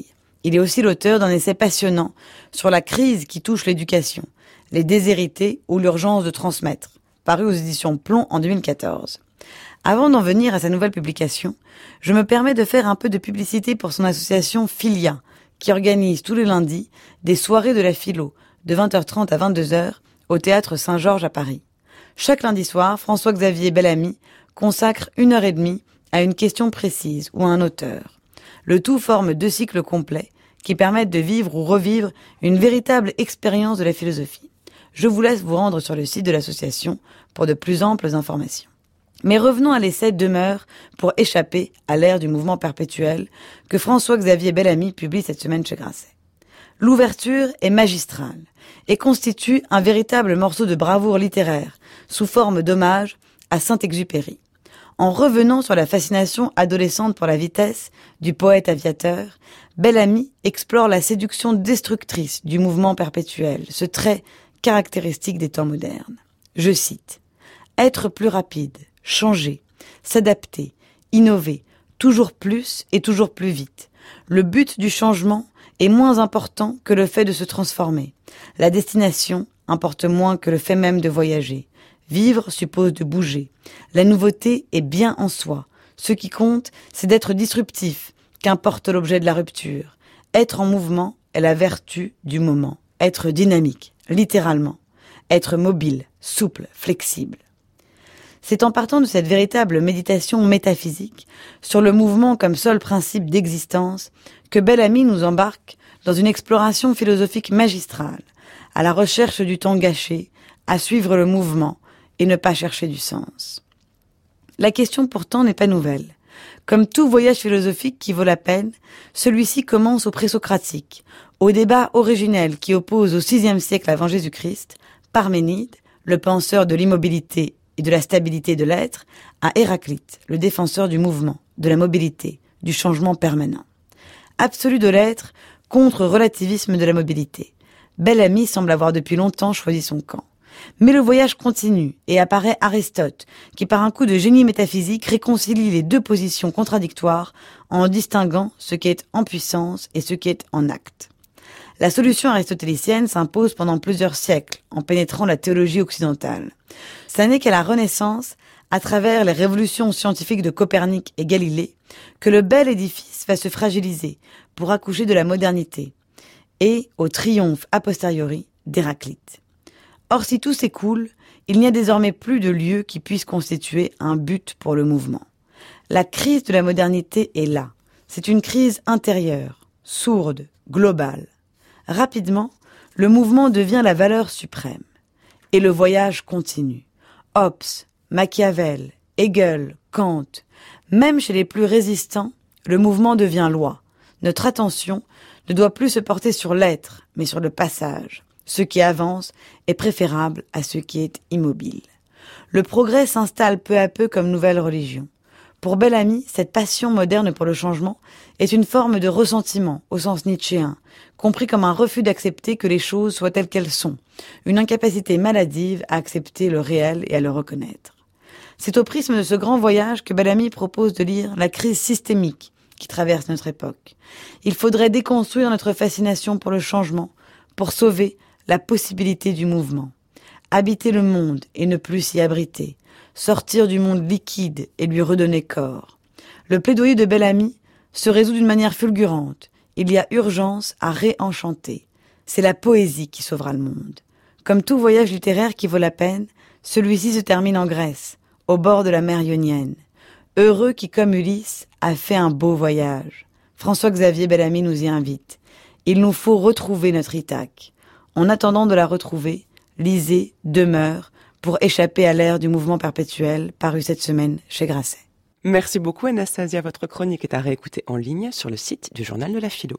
Il est aussi l'auteur d'un essai passionnant sur la crise qui touche l'éducation, les déshérités ou l'urgence de transmettre, paru aux éditions Plomb en deux mille quatorze. Avant d'en venir à sa nouvelle publication, je me permets de faire un peu de publicité pour son association Philia, qui organise tous les lundis des soirées de la philo, de vingt heures trente à vingt-deux heures, au Théâtre Saint-Georges à Paris. Chaque lundi soir, François-Xavier Bellamy consacre une heure et demie à une question précise ou à un auteur. Le tout forme deux cycles complets qui permettent de vivre ou revivre une véritable expérience de la philosophie. Je vous laisse vous rendre sur le site de l'association pour de plus amples informations. Mais revenons à l'essai Demeure pour échapper à l'ère du mouvement perpétuel que François-Xavier Bellamy publie cette semaine chez Grasset. L'ouverture est magistrale et constitue un véritable morceau de bravoure littéraire sous forme d'hommage à Saint-Exupéry. En revenant sur la fascination adolescente pour la vitesse du poète aviateur, Bellamy explore la séduction destructrice du mouvement perpétuel, ce trait caractéristique des temps modernes. Je cite « Être plus rapide, changer, s'adapter, innover, toujours plus et toujours plus vite. Le but du changement est moins important que le fait de se transformer. La destination importe moins que le fait même de voyager. Vivre suppose de bouger. La nouveauté est bien en soi. Ce qui compte, c'est d'être disruptif, qu'importe l'objet de la rupture. Être en mouvement est la vertu du moment. Être dynamique, littéralement. Être mobile, souple, flexible. C'est en partant de cette véritable méditation métaphysique sur le mouvement comme seul principe d'existence que Bellamy nous embarque dans une exploration philosophique magistrale, à la recherche du temps gâché, à suivre le mouvement et ne pas chercher du sens. La question pourtant n'est pas nouvelle. Comme tout voyage philosophique qui vaut la peine, celui-ci commence au présocratique, au débat originel qui oppose au sixième siècle avant Jésus-Christ Parménide, le penseur de l'immobilité et de la stabilité de l'être, à Héraclite, le défenseur du mouvement, de la mobilité, du changement permanent. Absolu de l'être contre relativisme de la mobilité. Bellamy semble avoir depuis longtemps choisi son camp. Mais le voyage continue et apparaît Aristote, qui par un coup de génie métaphysique réconcilie les deux positions contradictoires en distinguant ce qui est en puissance et ce qui est en acte. La solution aristotélicienne s'impose pendant plusieurs siècles en pénétrant la théologie occidentale. Ça n'est qu'à la Renaissance, à travers les révolutions scientifiques de Copernic et Galilée, que le bel édifice va se fragiliser pour accoucher de la modernité et au triomphe a posteriori d'Héraclite. Or, si tout s'écoule, il n'y a désormais plus de lieu qui puisse constituer un but pour le mouvement. La crise de la modernité est là. C'est une crise intérieure, sourde, globale. Rapidement, le mouvement devient la valeur suprême. Et le voyage continue. Hobbes, Machiavel, Hegel, Kant, même chez les plus résistants, le mouvement devient loi. Notre attention ne doit plus se porter sur l'être, mais sur le passage. Ce qui avance est préférable à ce qui est immobile. Le progrès s'installe peu à peu comme nouvelle religion. Pour Bellamy, cette passion moderne pour le changement est une forme de ressentiment au sens nietzschéen, compris comme un refus d'accepter que les choses soient telles qu'elles sont, une incapacité maladive à accepter le réel et à le reconnaître. C'est au prisme de ce grand voyage que Bellamy propose de lire la crise systémique qui traverse notre époque. Il faudrait déconstruire notre fascination pour le changement, pour sauver la possibilité du mouvement. Habiter le monde et ne plus s'y abriter. Sortir du monde liquide et lui redonner corps. Le plaidoyer de Bellamy se résout d'une manière fulgurante. Il y a urgence à réenchanter. C'est la poésie qui sauvera le monde. Comme tout voyage littéraire qui vaut la peine, celui-ci se termine en Grèce, au bord de la mer Ionienne. Heureux qui, comme Ulysse, a fait un beau voyage. François-Xavier Bellamy nous y invite. Il nous faut retrouver notre Ithaque. En attendant de la retrouver, lisez Demeure pour échapper à l'ère du mouvement perpétuel, paru cette semaine chez Grasset. Merci beaucoup Anastasia, votre chronique est à réécouter en ligne sur le site du Journal de la Philo.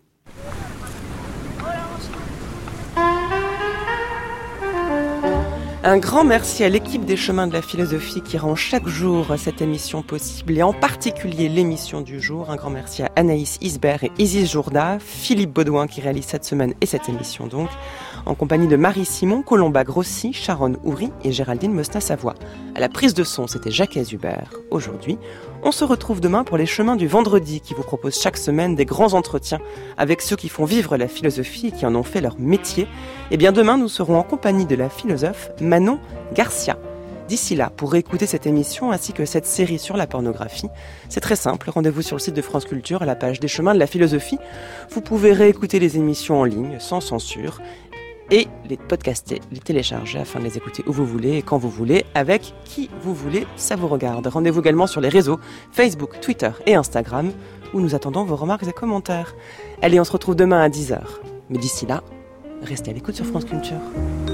Un grand merci à l'équipe des Chemins de la Philosophie qui rend chaque jour cette émission possible et en particulier l'émission du jour. Un grand merci à Anaïs Isbert et Isis Jourda, Philippe Baudouin qui réalise cette semaine et cette émission donc, en compagnie de Marie Simon, Colomba Grossi, Sharon Houry et Géraldine Mosna-Savoie. À la prise de son, c'était Jacques Azubert. Aujourd'hui, on se retrouve demain pour les Chemins du vendredi qui vous proposent chaque semaine des grands entretiens avec ceux qui font vivre la philosophie et qui en ont fait leur métier. Et bien demain, nous serons en compagnie de la philosophe Manon Garcia. D'ici là, pour réécouter cette émission ainsi que cette série sur la pornographie, c'est très simple, rendez-vous sur le site de France Culture à la page des Chemins de la Philosophie. Vous pouvez réécouter les émissions en ligne, sans censure, et les podcaster, les télécharger afin de les écouter où vous voulez et quand vous voulez, avec qui vous voulez, ça vous regarde. Rendez-vous également sur les réseaux Facebook, Twitter et Instagram, où nous attendons vos remarques et commentaires. Allez, on se retrouve demain à dix heures. Mais d'ici là, restez à l'écoute sur France Culture.